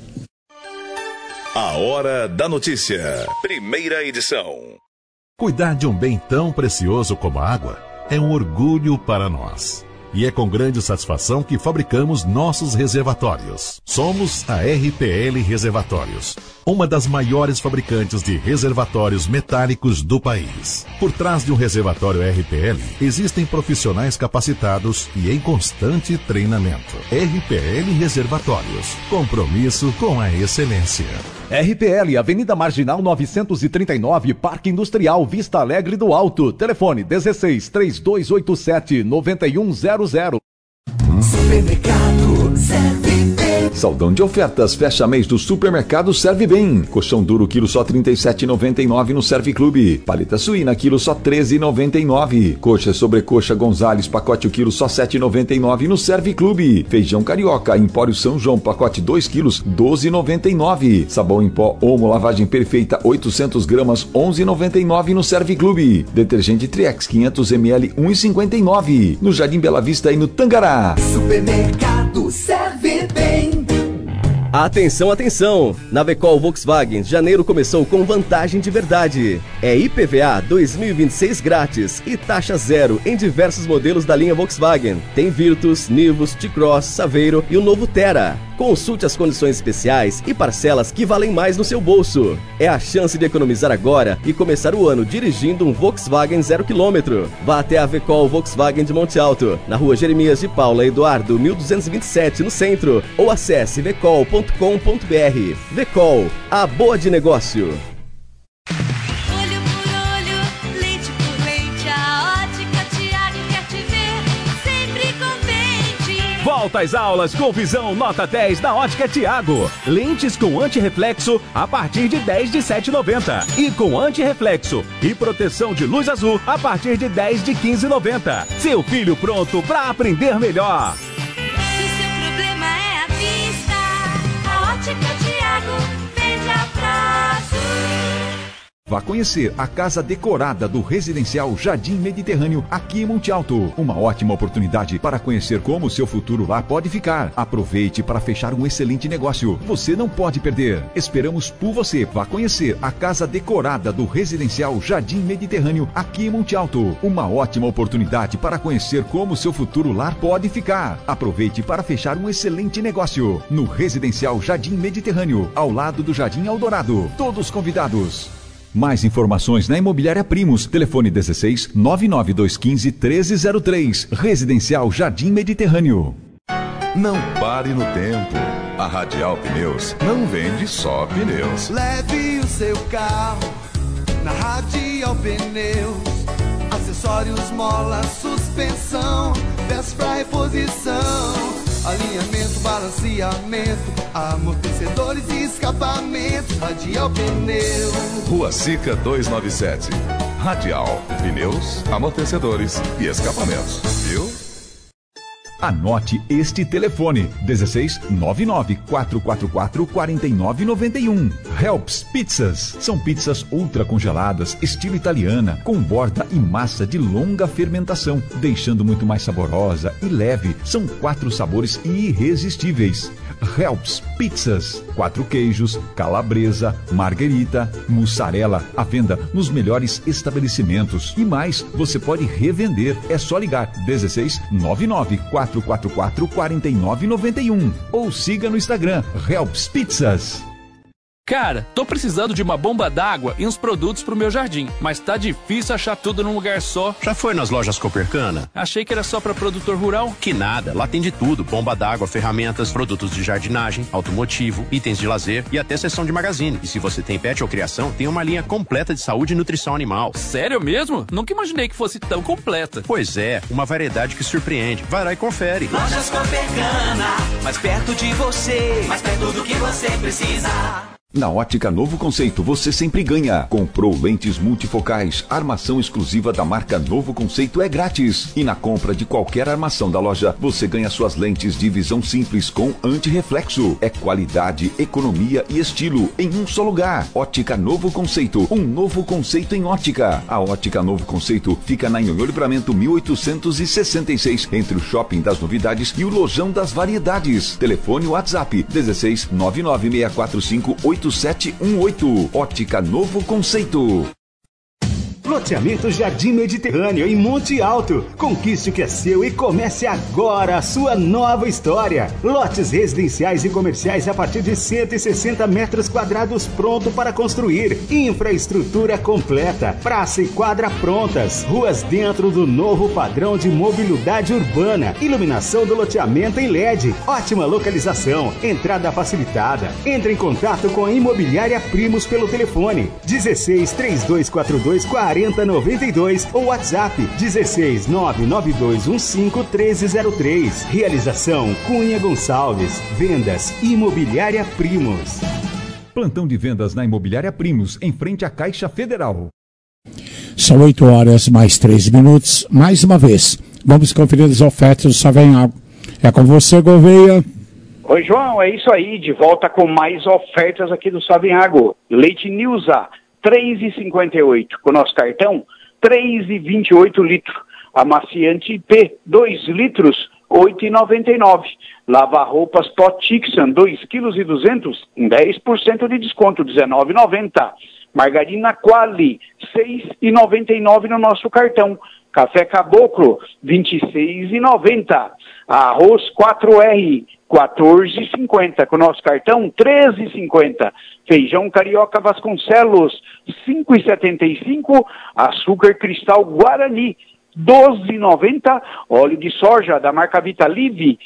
A Hora da Notícia, primeira edição. Cuidar de um bem tão precioso como a água é um orgulho para nós. E é com grande satisfação que fabricamos nossos reservatórios. Somos a RPL Reservatórios, uma das maiores fabricantes de reservatórios metálicos do país. Por trás de um reservatório RPL, existem profissionais capacitados e em constante treinamento. RPL Reservatórios, compromisso com a excelência. RPL, Avenida Marginal 939, Parque Industrial, Vista Alegre do Alto. Telefone 16 3287 9100. Supermercado Serve Bem. Saldão de ofertas, fecha mês do Supermercado Serve Bem. Colchão duro, quilo só R$ 37,99 no Serve Clube. Paleta suína, quilo só R$ 13,99. Coxa sobrecoxa Gonzales, pacote o quilo só R$ 7,99 no Serve Clube. Feijão carioca, Empório São João, pacote 2 quilos, R$ 12,99. Sabão em pó Omo, lavagem perfeita, 800 gramas, R$ 11,99 no Serve Clube. Detergente Triex, 500 ml, R$ 1,59. No Jardim Bela Vista e no Tangará. Supermercado Serve Bem. Atenção, atenção! Na Vecol Volkswagen, janeiro começou com vantagem de verdade. É IPVA 2026 grátis e taxa zero em diversos modelos da linha Volkswagen. Tem Virtus, Nivus, T-Cross, Saveiro e o novo Terra. Consulte as condições especiais e parcelas que valem mais no seu bolso. É a chance de economizar agora e começar o ano dirigindo um Volkswagen 0 km. Vá até a Vecol Volkswagen de Monte Alto, na rua Jeremias de Paula Eduardo, 1227, no centro, ou acesse vecol.com.br. Vecol, a boa de negócio. Olho por olho, lente por lente, a Ótica Tiago quer te ver Volta às aulas com visão nota 10 na Ótica Tiago. Lentes com antirreflexo a partir de 10 de 7,90. E com antirreflexo e proteção de luz azul a partir de 10 de 15,90. Seu filho pronto para aprender melhor. Se o seu problema é a vista, a Ótica Tiago vende a prazo. Vá conhecer a casa decorada do residencial Jardim Mediterrâneo aqui em Monte Alto. Uma ótima oportunidade para conhecer como o seu futuro lá pode ficar. Aproveite para fechar um excelente negócio. Você não pode perder. Esperamos por você. Vá conhecer a casa decorada do residencial Jardim Mediterrâneo aqui em Monte Alto. Uma ótima oportunidade para conhecer como o seu futuro lar pode ficar. Aproveite para fechar um excelente negócio. No residencial Jardim Mediterrâneo, ao lado do Jardim Eldorado. Todos convidados. Mais informações na Imobiliária Primos. Telefone 16 99215 1303. Residencial Jardim Mediterrâneo. Não pare no tempo. A Radial Pneus não vende só pneus. Leve o seu carro na Radial Pneus. Acessórios, mola, suspensão, peças pra reposição, alinhamento, balanceamento, amortecedores e escapamentos. Radial Pneus. Rua Sica 297. Radial Pneus, amortecedores e escapamentos. Viu? Anote este telefone: 16 99 444 4991. Helps Pizzas. São pizzas ultra congeladas, estilo italiana, com borda e massa de longa fermentação, deixando muito mais saborosa e leve. São 4 sabores irresistíveis. Helps Pizzas. 4 queijos, calabresa, marguerita, mussarela. À venda nos melhores estabelecimentos. E mais, você pode revender. É só ligar 16 99 444 4991 ou siga no Instagram Helps Pizzas. Cara, tô precisando de uma bomba d'água e uns produtos pro meu jardim, mas tá difícil achar tudo num lugar só. Já foi nas lojas Copercana? Achei que era só pra produtor rural. Que nada, lá tem de tudo: bomba d'água, ferramentas, produtos de jardinagem, automotivo, itens de lazer e até seção de magazine. E se você tem pet ou criação, tem uma linha completa de saúde e nutrição animal. Sério mesmo? Nunca imaginei que fosse tão completa. Pois é, uma variedade que surpreende. Vai lá e confere. Lojas Copercana, mais perto de você, mais perto do que você precisa. Na Ótica Novo Conceito, você sempre ganha. Comprou lentes multifocais, armação exclusiva da marca Novo Conceito é grátis. E na compra de qualquer armação da loja, você ganha suas lentes de visão simples com antirreflexo. É qualidade, economia e estilo em um só lugar. Ótica Novo Conceito, um novo conceito em ótica. A Ótica Novo Conceito fica na Nhonhô Livramento 1866, entre o Shopping das Novidades e o Lojão das Variedades. Telefone WhatsApp 16 99645 8718. Ótica Novo Conceito. Loteamento Jardim Mediterrâneo em Monte Alto. Conquiste o que é seu e comece agora a sua nova história. Lotes residenciais e comerciais a partir de 160 metros quadrados pronto para construir. Infraestrutura completa. Praça e quadra prontas. Ruas dentro do novo padrão de mobilidade urbana. Iluminação do loteamento em LED. Ótima localização. Entrada facilitada. Entre em contato com a Imobiliária Primos pelo telefone 16 3242 4092 ou WhatsApp 16 99215 1303. Realização Cunha Gonçalves. Vendas Imobiliária Primos. Plantão de vendas na Imobiliária Primos, em frente à Caixa Federal. São 8 horas mais 3 minutos. Mais uma vez, vamos conferir as ofertas do Savenhago. É com você, Gouveia. Oi, João, é isso aí. De volta com mais ofertas aqui do Savenhago. Leite Nilza, 3,58. Com o nosso cartão, 3,28 litros. Amaciante IP, 2 litros, 8,99. Lava-roupas Pot Tixan, 2,2 kg, em 10% de desconto, 19,90. Margarina Quali, 6,99 no nosso cartão. Café Caboclo, 26,90. Arroz 4R, 14,50. Com o nosso cartão, 13,50. Feijão Carioca Vasconcelos, 5,75. Açúcar Cristal Guarani, 12,90. Óleo de soja da marca Vitalive,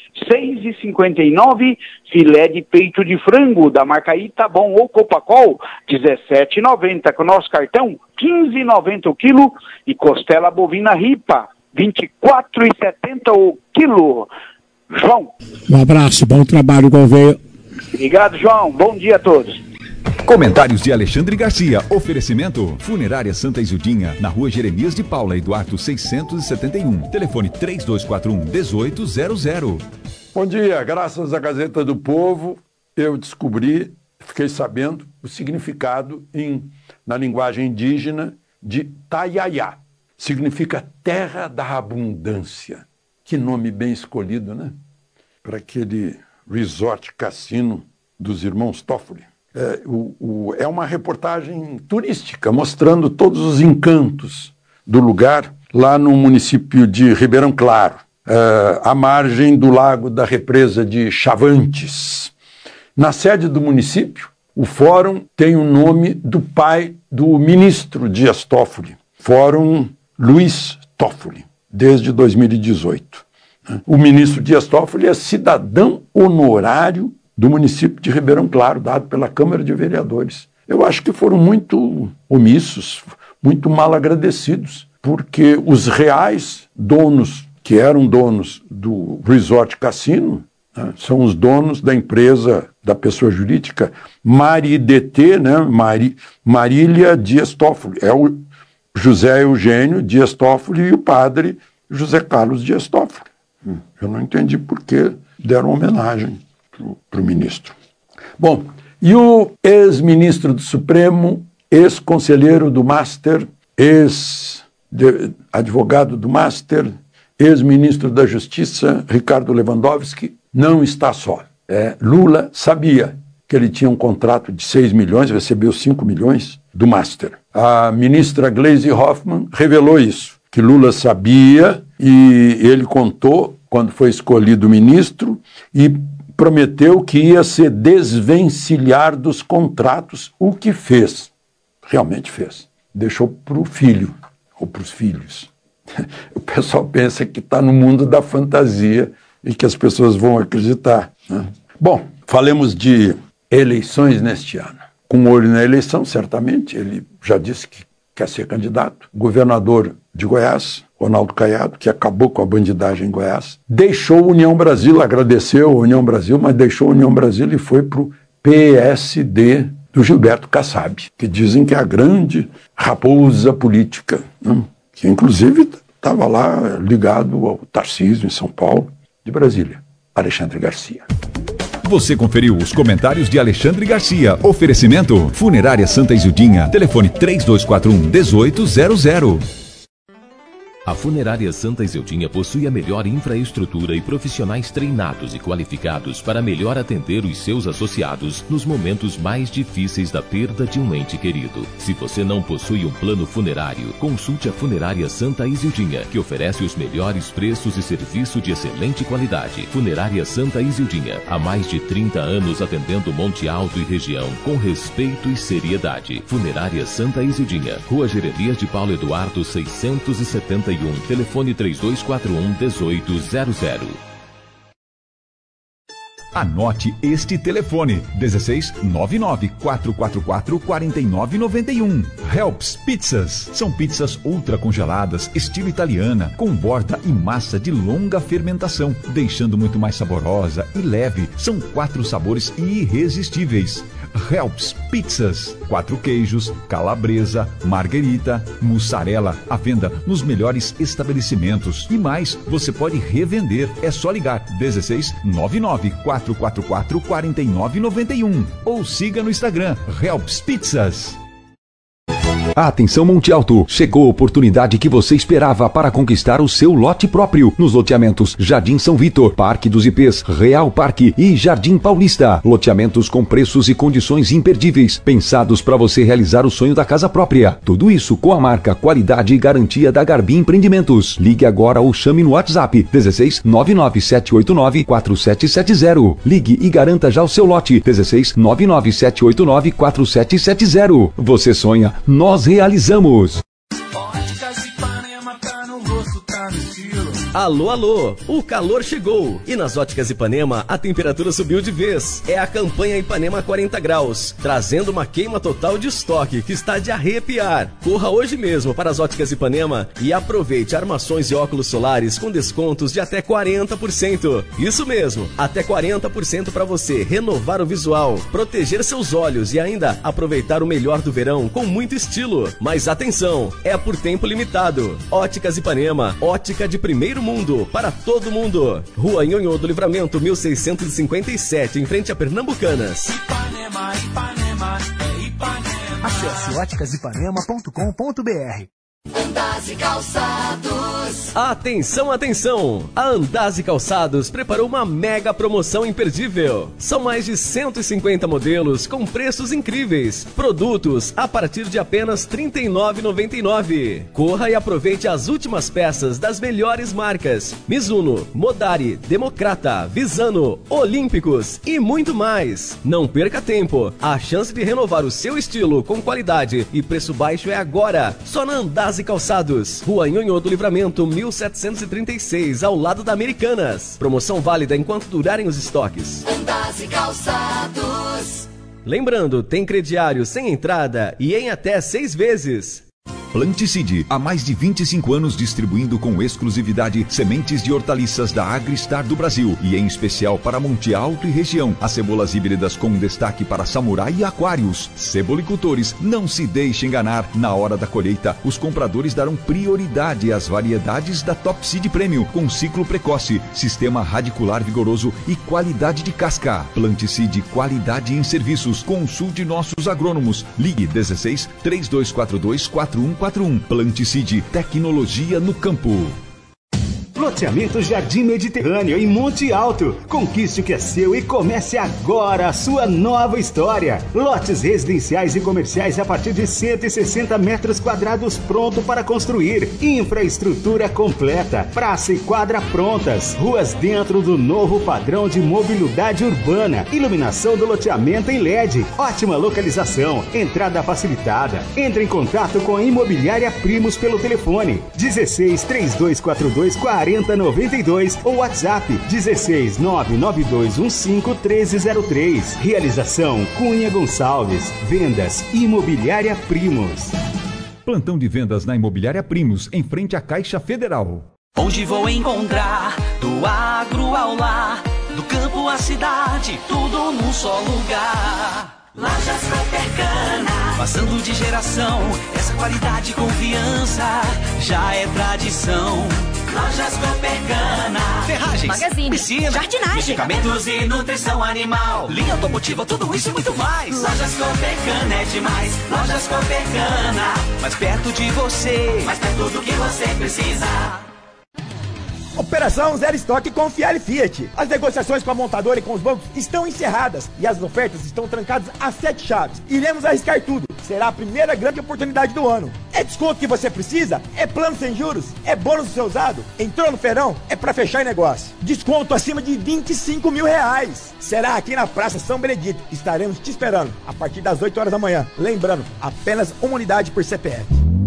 6,59. Filé de peito de frango da marca Itabom ou Copacol, 17,90. Com o nosso cartão, 15,90 o quilo. E costela bovina ripa, 24,70 o quilo. João. Um abraço, bom trabalho, Gouveia. Obrigado, João. Bom dia a todos. Comentários de Alexandre Garcia. Oferecimento: Funerária Santa Isildinha, na Rua Jeremias de Paula, Eduardo 671. Telefone 3241-1800. Bom dia. Graças à Gazeta do Povo, eu fiquei sabendo o significado na linguagem indígena de Taiaiá. Significa terra da abundância. Que nome bem escolhido, né? Para aquele resort cassino dos irmãos Toffoli. É uma reportagem turística mostrando todos os encantos do lugar lá no município de Ribeirão Claro, à margem do lago da represa de Chavantes. Na sede do município, o fórum tem o nome do pai do ministro Dias Toffoli, Fórum Luiz Toffoli, desde 2018. O ministro Dias Toffoli é cidadão honorário do município de Ribeirão Claro, dado pela Câmara de Vereadores. Eu acho que foram muito omissos, muito mal agradecidos, porque os reais donos, que eram donos do Resort Cassino, né, são os donos da empresa, da pessoa jurídica Maridt, né, Marília Dias Toffoli. É o José Eugênio Dias Toffoli e o padre José Carlos Dias Toffoli. Eu não entendi por que deram homenagem para o ministro. Bom, e o ex-ministro do Supremo, ex-conselheiro do Master, ex-advogado do Master, ex-ministro da Justiça, Ricardo Lewandowski, não está só. Lula sabia que ele tinha um contrato de 6 milhões, recebeu 5 milhões do Master. A ministra Gleisi Hoffmann revelou isso, que Lula sabia e ele contou quando foi escolhido ministro e prometeu que ia se desvencilhar dos contratos, o que fez. Realmente fez. Deixou para o filho, ou para os filhos. O pessoal pensa que está no mundo da fantasia e que as pessoas vão acreditar, né? Bom, falemos de eleições neste ano. Com olho na eleição, certamente, ele já disse que quer ser candidato. Governador de Goiás, Ronaldo Caiado, que acabou com a bandidagem em Goiás, deixou a União Brasil, agradeceu a União Brasil, mas deixou a União Brasil e foi para o PSD do Gilberto Kassab, que dizem que é a grande raposa política, né? Que inclusive estava lá ligado ao Tarcísio, em São Paulo, de Brasília. Alexandre Garcia. Você conferiu os comentários de Alexandre Garcia. Oferecimento: Funerária Santa Isildinha. Telefone 3241-1800. A Funerária Santa Isildinha possui a melhor infraestrutura e profissionais treinados e qualificados para melhor atender os seus associados nos momentos mais difíceis da perda de um ente querido. Se você não possui um plano funerário, consulte a Funerária Santa Isildinha, que oferece os melhores preços e serviço de excelente qualidade. Funerária Santa Isildinha, há mais de 30 anos atendendo Monte Alto e região com respeito e seriedade. Funerária Santa Isildinha, Rua Jeremias de Paulo Eduardo 671. Telefone 3241-1800. Anote este telefone: 16-99-444-4991. Helps Pizzas. São pizzas ultra congeladas, estilo italiana, com borda e massa de longa fermentação, deixando muito mais saborosa e leve. São 4 sabores irresistíveis. Helps Pizzas. 4 queijos, calabresa, marguerita, mussarela, à venda nos melhores estabelecimentos. E mais, você pode revender. É só ligar 16-99-444-4991 ou siga no Instagram Helps Pizzas. Atenção Monte Alto, chegou a oportunidade que você esperava para conquistar o seu lote próprio nos loteamentos Jardim São Vitor, Parque dos IPs, Real Parque e Jardim Paulista. Loteamentos com preços e condições imperdíveis, pensados para você realizar o sonho da casa própria. Tudo isso com a marca, qualidade e garantia da Garbi Empreendimentos. Ligue agora ou chame no WhatsApp 16-99789-4770. Ligue e garanta já o seu lote 16-99789-4770. Você sonha, nós realizamos. Óticas Ipanema tá no gosto tá no estilo. Alô, alô, o calor chegou e nas Óticas Ipanema a temperatura subiu de vez. É a campanha Ipanema 40 graus, trazendo uma queima total de estoque que está de arrepiar. Corra hoje mesmo para as Óticas Ipanema e aproveite armações e óculos solares com descontos de até 40%. Isso mesmo, até 40% para você renovar o visual, proteger seus olhos e ainda aproveitar o melhor do verão com muito estilo. Mas atenção, é por tempo limitado. Óticas Ipanema, ótica de primeiro mundo para todo mundo. Rua Nhonhô do Livramento 1657, em frente a Pernambucanas. Ipanema, Ipanema, é Ipanema. Acesse óticasipanema.com.br. Andazi Calçados. Atenção, atenção! A Andazi Calçados preparou uma mega promoção imperdível. São mais de 150 modelos com preços incríveis. Produtos a partir de apenas R$ 39,99. Corra e aproveite as últimas peças das melhores marcas: Mizuno, Modari, Democrata, Visano, Olímpicos e muito mais. Não perca tempo. A chance de renovar o seu estilo com qualidade e preço baixo é agora. Só na Andazi Calçados, Rua Nhonhô do Livramento 1736, ao lado da Americanas. Promoção válida enquanto durarem os estoques. Andazi Calçados. Lembrando, tem crediário sem entrada e em até 6 vezes. Planticide, há mais de 25 anos distribuindo com exclusividade sementes de hortaliças da Agristar do Brasil e em especial para Monte Alto e região. As cebolas híbridas com destaque para Samurai e Aquários. Cebolicultores, não se deixe enganar. Na hora da colheita, os compradores darão prioridade às variedades da Top Seed Premium com ciclo precoce, sistema radicular vigoroso e qualidade de casca. Planticide, qualidade em serviços. Consulte nossos agrônomos. Ligue 16 3242 4141. Planticide, tecnologia no campo. Loteamento Jardim Mediterrâneo em Monte Alto. Conquiste o que é seu e comece agora a sua nova história. Lotes residenciais e comerciais a partir de 160 metros quadrados pronto para construir. Infraestrutura completa. Praça e quadra prontas. Ruas dentro do novo padrão de mobilidade urbana. Iluminação do loteamento em LED. Ótima localização. Entrada facilitada. Entre em contato com a Imobiliária Primos pelo telefone 16 3242 4092 ou WhatsApp 16 99215 1303. Realização Cunha Gonçalves. Vendas Imobiliária Primos. Plantão de vendas na Imobiliária Primos, em frente à Caixa Federal. Onde vou encontrar do agro ao lar, do campo à cidade, tudo num só lugar. Lajas Coopercana, passando de geração, essa qualidade e confiança já é tradição. Lojas Coopercana, ferragens, magazine, piscina, jardinagem, medicamentos e nutrição animal, linha automotiva, tudo isso e muito mais. Lojas Coopercana é demais. Lojas Coopercana, mais perto de você, mais perto do que você precisa. Operação Zero Estoque com Fiat Fiat. As negociações com a montadora e com os bancos estão encerradas e as ofertas estão trancadas a 7 chaves. Iremos arriscar tudo. Será a primeira grande oportunidade do ano. É desconto que você precisa? É plano sem juros? É bônus do seu usado? Entrou no feirão? É pra fechar negócio. Desconto acima de R$25 mil. Será aqui na Praça São Benedito. Estaremos te esperando a partir das 8 horas da manhã. Lembrando, apenas uma unidade por CPF.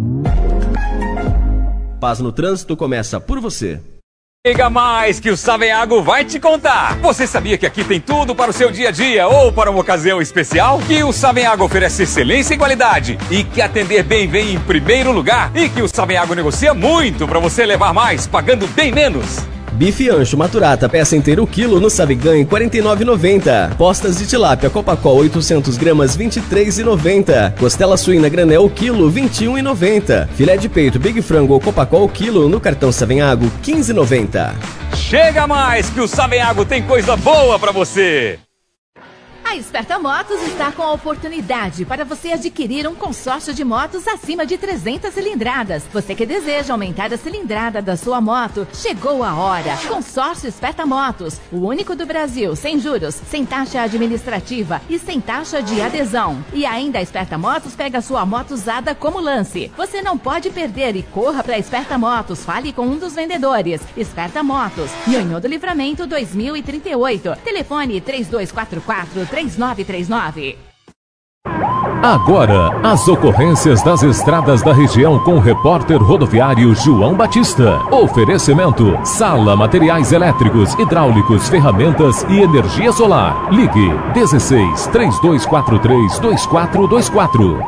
Paz no trânsito começa por você. Liga mais que o Saveago vai te contar. Você sabia que aqui tem tudo para o seu dia a dia ou para uma ocasião especial? Que o Saveago oferece excelência e qualidade e que atender bem vem em primeiro lugar e que o Saveago negocia muito para você levar mais, pagando bem menos. Bife ancho maturata, peça inteira o quilo no Savigan em R$ 49,90. Postas de tilápia Copacol 800 gramas R$ 23,90. Costela suína granel o quilo R$ 21,90. Filé de peito Big Frango ou Copacol o quilo no cartão Saveago R$ 15,90. Chega mais que o Saveago tem coisa boa para você. A Esperta Motos está com a oportunidade para você adquirir um consórcio de motos acima de 300 cilindradas. Você que deseja aumentar a cilindrada da sua moto, chegou a hora. Consórcio Esperta Motos, o único do Brasil, sem juros, sem taxa administrativa e sem taxa de adesão. E ainda a Esperta Motos pega a sua moto usada como lance. Você não pode perder e corra para a Esperta Motos. Fale com um dos vendedores. Esperta Motos, Nhonhô do Livramento 2038. Telefone 3244-3939. Agora, as ocorrências das estradas da região com o repórter rodoviário João Batista. Oferecimento: Sala Materiais Elétricos, Hidráulicos, Ferramentas e Energia Solar. Ligue 16 3243 2424.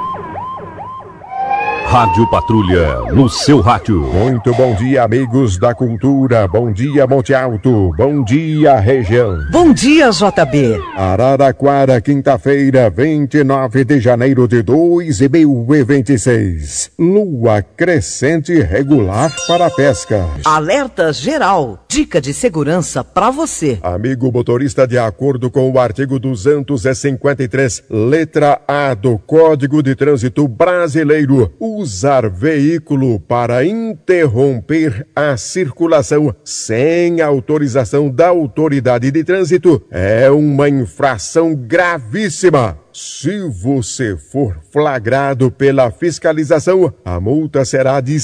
Rádio Patrulha, no seu rádio. Muito bom dia, amigos da cultura. Bom dia, Monte Alto. Bom dia, região. Bom dia, JB. Araraquara, quinta-feira, 29 de janeiro de 2026. Lua crescente regular para a pesca. Alerta geral. Dica de segurança para você. Amigo motorista, de acordo com o artigo 253, letra A do Código de Trânsito Brasileiro, usar veículo para interromper a circulação sem autorização da autoridade de trânsito é uma infração gravíssima. Se você for flagrado pela fiscalização, a multa será de R$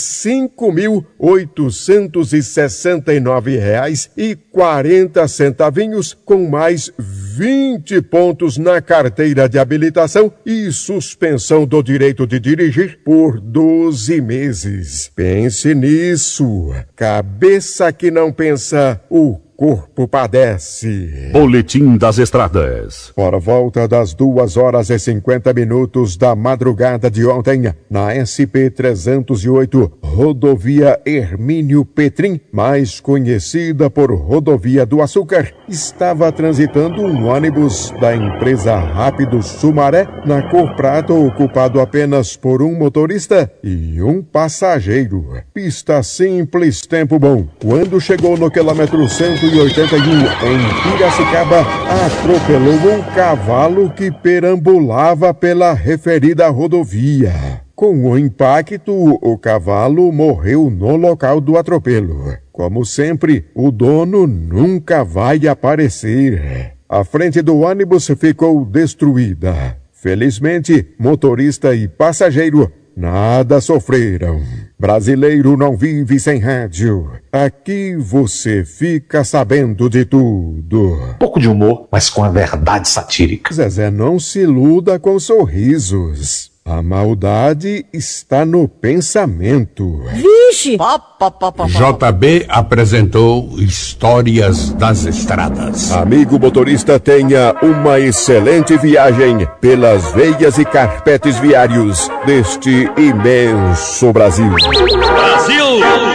5.869,40, com mais 20 pontos na carteira de habilitação e suspensão do direito de dirigir por 12 meses. Pense nisso. Cabeça que não pensa, o corpo padece. Boletim das Estradas. Por volta das 2h50 da madrugada de ontem, na SP-308, rodovia Hermínio Petrim, mais conhecida por Rodovia do Açúcar, estava transitando um ônibus da empresa Rápido Sumaré, na cor prata, ocupado apenas por um motorista e um passageiro. Pista simples, tempo bom. Quando chegou no quilômetro 181, em Piracicaba, atropelou um cavalo que perambulava pela referida rodovia. Com o impacto, o cavalo morreu no local do atropelo. Como sempre, o dono nunca vai aparecer. A frente do ônibus ficou destruída. Felizmente, motorista e passageiro nada sofreram. Brasileiro não vive sem rádio. Aqui você fica sabendo de tudo. Pouco de humor, mas com a verdade satírica. Zezé, não se iluda com sorrisos. A maldade está no pensamento. Vixe! JB apresentou Histórias das Estradas. Amigo motorista, tenha uma excelente viagem pelas veias e carpetes viários deste imenso Brasil. Brasil!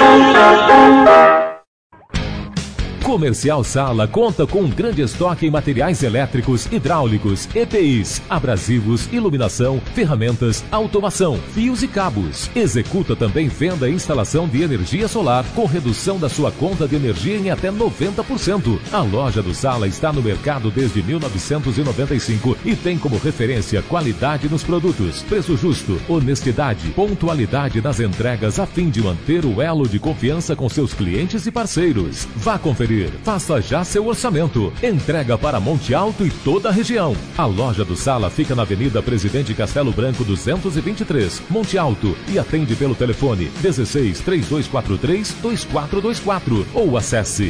Comercial Sala conta com um grande estoque em materiais elétricos, hidráulicos, EPIs, abrasivos, iluminação, ferramentas, automação, fios e cabos. Executa também venda e instalação de energia solar com redução da sua conta de energia em até 90%. A loja do Sala está no mercado desde 1995 e tem como referência qualidade nos produtos, preço justo, honestidade, pontualidade nas entregas a fim de manter o elo de confiança com seus clientes e parceiros. Vá conferir. Faça já seu orçamento. Entrega para Monte Alto e toda a região. A loja do Sala fica na Avenida Presidente Castelo Branco 223, Monte Alto, e atende pelo telefone 16 3243 2424 ou acesse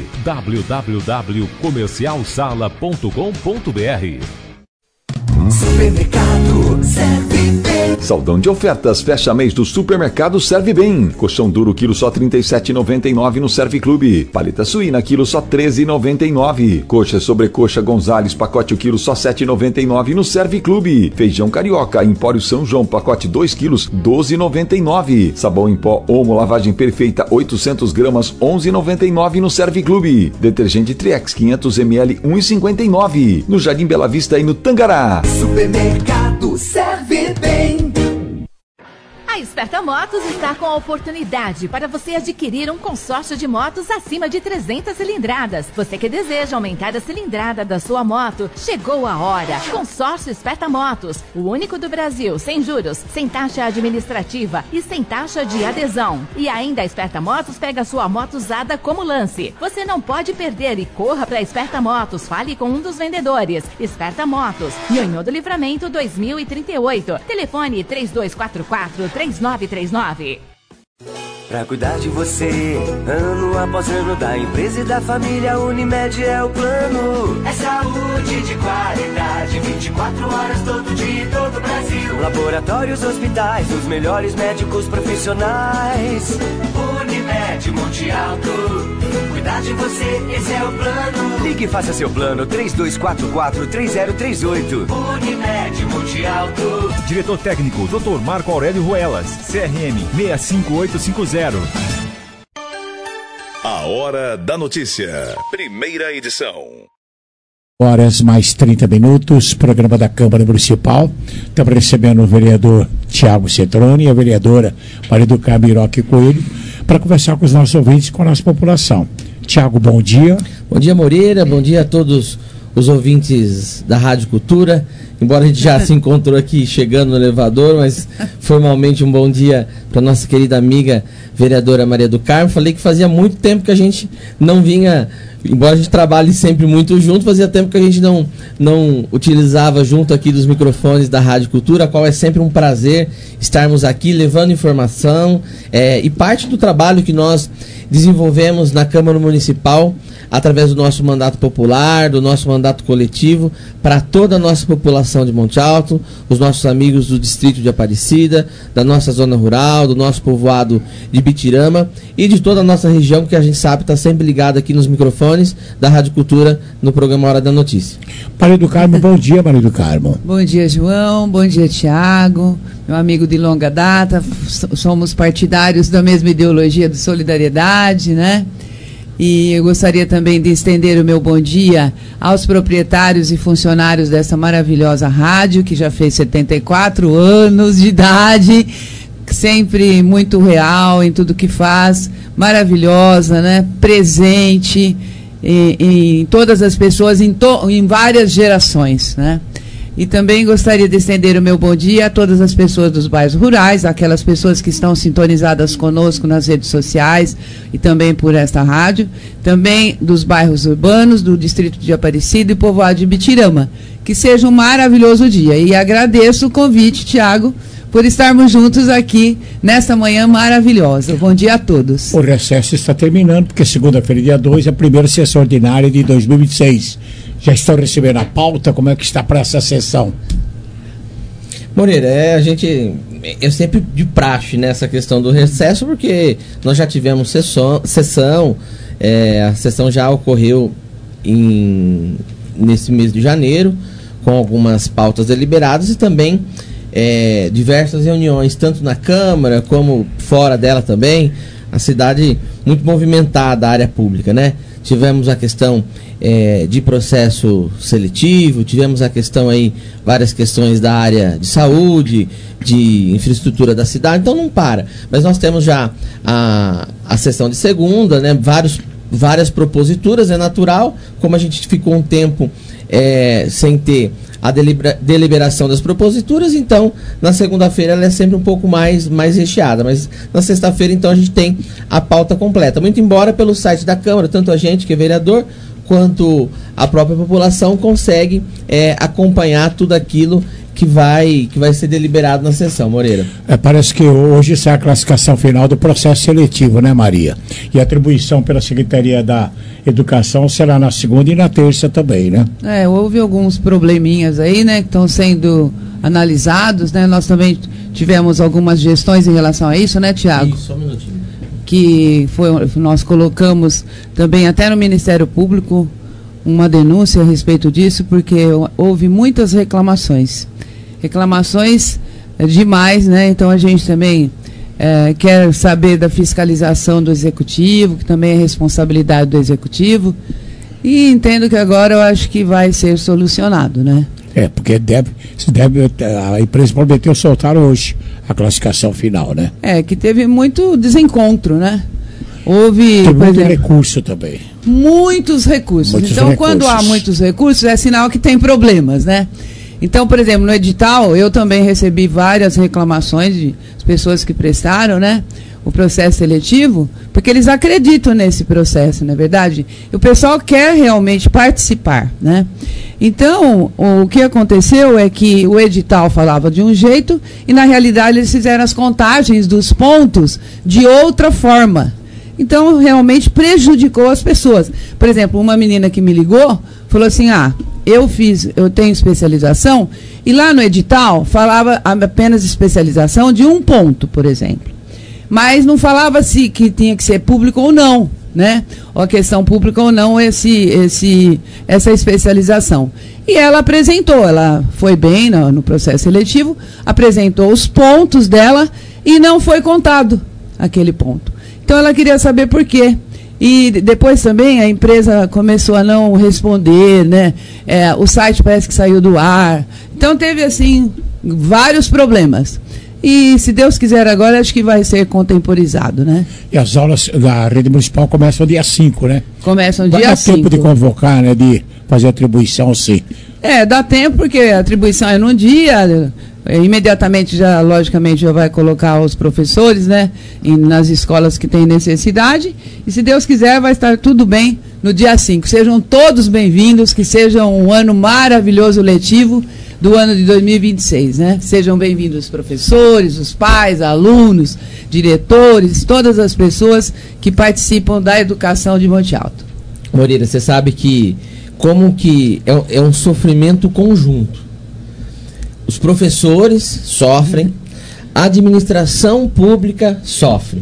www.comercialsala.com.br. Supermercado Serve Bem. Saldão de ofertas, fecha mês do Supermercado Serve Bem. Colchão duro, quilo só R$ 37,99 no Serve Clube. Paleta suína, quilo só R$ 13,99. Coxa sobrecoxa Gonzales, pacote o quilo só R$ 7,99 no Serve Clube. Feijão carioca, Empório São João, pacote 2 quilos, R$ 12,99. Sabão em pó Omo, lavagem perfeita, 800 gramas, R$ 11,99 no Serve Clube. Detergente Triex, 500 ml, R$ 1,59. No Jardim Bela Vista e no Tangará. Supermercado Serve Bem. A Esperta Motos está com a oportunidade para você adquirir um consórcio de motos acima de 300 cilindradas. Você que deseja aumentar a cilindrada da sua moto, chegou a hora. Consórcio Esperta Motos, o único do Brasil, sem juros, sem taxa administrativa e sem taxa de adesão. E ainda a Esperta Motos pega a sua moto usada como lance. Você não pode perder e corra para a Esperta Motos. Fale com um dos vendedores. Esperta Motos, Nhonhô do Livramento 2038. Telefone 3244-3939. Pra cuidar de você, ano após ano, da empresa e da família, Unimed é o plano. É saúde de qualidade, 24 horas todo dia em todo o Brasil. Laboratórios, hospitais, os melhores médicos profissionais. Unimed Monte Alto, cuidar de você, esse é o plano. Ligue e faça seu plano, 3244-3038. Unimed Monte Alto. Diretor técnico, Dr. Marco Aurélio Ruelas, CRM 65850. A Hora da Notícia, primeira edição. Horas mais 30 minutos, programa da Câmara Municipal. Estamos recebendo o vereador Tiago Cetrone e a vereadora Maria do Carmo Iroque Coelho para conversar com os nossos ouvintes e com a nossa população. Tiago, bom dia. Bom dia, Moreira. Bom dia a todos os ouvintes da Rádio Cultura. Embora a gente já se encontrou aqui chegando no elevador, mas formalmente um bom dia para nossa querida amiga vereadora Maria do Carmo. Falei que fazia muito tempo que a gente não vinha, embora a gente trabalhe sempre muito junto, fazia tempo que a gente não utilizava junto aqui dos microfones da Rádio Cultura, a qual é sempre um prazer estarmos aqui levando informação e parte do trabalho que nós desenvolvemos na Câmara Municipal através do nosso mandato popular, do nosso mandato coletivo, para toda a nossa população de Monte Alto, os nossos amigos do distrito de Aparecida, da nossa zona rural, do nosso povoado de Bitirama e de toda a nossa região, que a gente sabe está sempre ligado aqui nos microfones da Rádio Cultura no programa Hora da Notícia. Maria do Carmo, bom dia, Maria do Carmo. Bom dia, João, bom dia, Tiago, meu amigo de longa data, somos partidários da mesma ideologia de solidariedade, né? E eu gostaria também de estender o meu bom dia aos proprietários e funcionários dessa maravilhosa rádio, que já fez 74 anos de idade, sempre muito real em tudo que faz, maravilhosa, né? Presente em todas as pessoas, em várias gerações, né? E também gostaria de estender o meu bom dia a todas as pessoas dos bairros rurais, aquelas pessoas que estão sintonizadas conosco nas redes sociais e também por esta rádio, também dos bairros urbanos, do distrito de Aparecida e povoado de Bitirama. Que seja um maravilhoso dia. E agradeço o convite, Tiago, por estarmos juntos aqui nesta manhã maravilhosa. Bom dia a todos. O recesso está terminando, porque segunda-feira, dia 2, é a primeira sessão ordinária de 2026. Já estão recebendo a pauta? Como é que está para essa sessão? Moreira, eu sempre de praxe nessa questão do recesso, porque nós já tivemos sessão, a sessão já ocorreu nesse mês de janeiro, com algumas pautas deliberadas e também diversas reuniões, tanto na Câmara como fora dela também. A cidade muito movimentada, a área pública, né? Tivemos a questão de processo seletivo, tivemos a questão aí, várias questões da área de saúde, de infraestrutura da cidade, então não para. Mas nós temos já a sessão de segunda, né? Várias proposituras, é natural, como a gente ficou um tempo sem ter a deliberação das proposituras, então na segunda-feira ela é sempre um pouco mais recheada, mas na sexta-feira então a gente tem a pauta completa, muito embora pelo site da Câmara, tanto a gente que é vereador, quanto a própria população consegue acompanhar tudo aquilo que vai ser deliberado na sessão, Moreira. Parece que hoje sai a classificação final do processo seletivo, né, Maria? E a atribuição pela Secretaria da Educação será na segunda e na terça também, né? Houve alguns probleminhas aí, né, que estão sendo analisados, né? Nós também tivemos algumas gestões em relação a isso, né, Tiago? Isso, só um minutinho. Nós colocamos também até no Ministério Público uma denúncia a respeito disso, porque houve muitas reclamações demais, né? Então a gente também quer saber da fiscalização do Executivo, que também é responsabilidade do Executivo, e entendo que agora eu acho que vai ser solucionado, né? Porque a empresa prometeu soltar hoje a classificação final, né? Que teve muito desencontro, né? Teve muito recurso também. Muitos recursos. Quando há muitos recursos, é sinal que tem problemas, né? Então, por exemplo, no edital, eu também recebi várias reclamações de pessoas que prestaram, né? o processo seletivo, porque eles acreditam nesse processo, não é verdade? E o pessoal quer realmente participar, né? Então, o que aconteceu é que o edital falava de um jeito e, na realidade, eles fizeram as contagens dos pontos de outra forma. Então, realmente prejudicou as pessoas. Por exemplo, uma menina que me ligou falou assim, eu tenho especialização, e lá no edital falava apenas especialização de 1 ponto, por exemplo. Mas não falava se que tinha que ser público ou não, né? Ou a questão pública ou não, essa especialização. E ela apresentou, ela foi bem no processo seletivo, apresentou os pontos dela e não foi contado aquele ponto. Então ela queria saber por quê. E depois também a empresa começou a não responder, né? O site parece que saiu do ar. Então teve, assim, vários problemas. E, se Deus quiser agora, acho que vai ser contemporizado, né? E as aulas da rede municipal começam dia 5, né? Começam dia 5. Dá tempo de convocar, né? De fazer atribuição, sim. Dá tempo, porque a atribuição é num dia, imediatamente já, logicamente, já vai colocar os professores, né? Nas escolas que têm necessidade. E, se Deus quiser, vai estar tudo bem no dia 5. Sejam todos bem-vindos, que seja um ano maravilhoso letivo do ano de 2026, né? Sejam bem-vindos os professores, os pais, alunos, diretores, todas as pessoas que participam da educação de Monte Alto. Moreira, você sabe que como que é um sofrimento conjunto. Os professores sofrem, a administração pública sofre.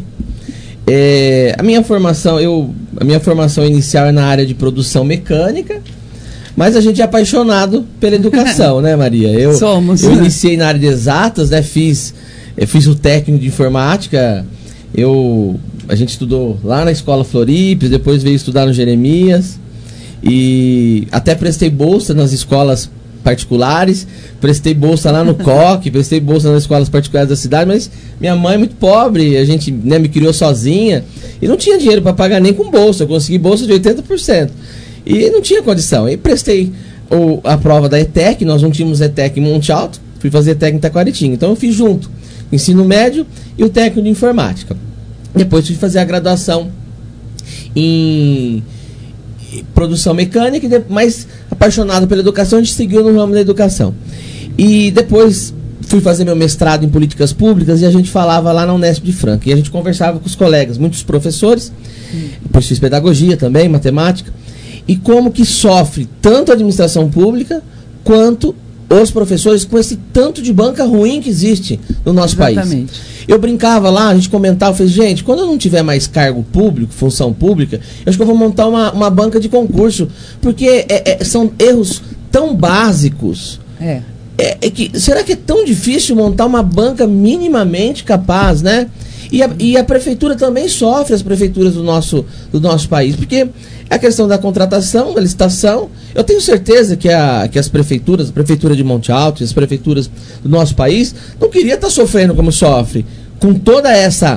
A minha formação inicial é na área de produção mecânica, mas a gente é apaixonado pela educação, né, Maria? Eu iniciei na área de exatas, né? Fiz o técnico de informática. A gente estudou lá na escola Floripes, depois veio estudar no Jeremias. E até prestei bolsa nas escolas particulares, prestei bolsa lá no COC, prestei bolsa nas escolas particulares da cidade, mas minha mãe é muito pobre, a gente, né, me criou sozinha e não tinha dinheiro para pagar nem com bolsa. Eu consegui bolsa de 80%. E não tinha condição. E prestei a prova da ETEC, nós não tínhamos ETEC em Monte Alto, fui fazer ETEC em Taquaritinga. Então eu fiz junto o ensino médio e o técnico de informática. Depois fui fazer a graduação em produção mecânica, mas apaixonado pela educação, a gente seguiu no ramo da educação. E depois fui fazer meu mestrado em políticas públicas e a gente falava lá na Unesp de Franca. E a gente conversava com os colegas, muitos professores, depois fiz pedagogia também, matemática. E como que sofre tanto a administração pública quanto os professores com esse tanto de banca ruim que existe no nosso país. Eu brincava lá, a gente comentava, eu falei, gente, quando eu não tiver mais cargo público, função pública, eu acho que eu vou montar uma banca de concurso, porque são erros tão básicos. Será que é tão difícil montar uma banca minimamente capaz, né? E a prefeitura também sofre, as prefeituras do nosso país, porque a questão da contratação, da licitação, eu tenho certeza que as prefeituras, a prefeitura de Monte Alto e as prefeituras do nosso país não queria estar sofrendo como sofre, com toda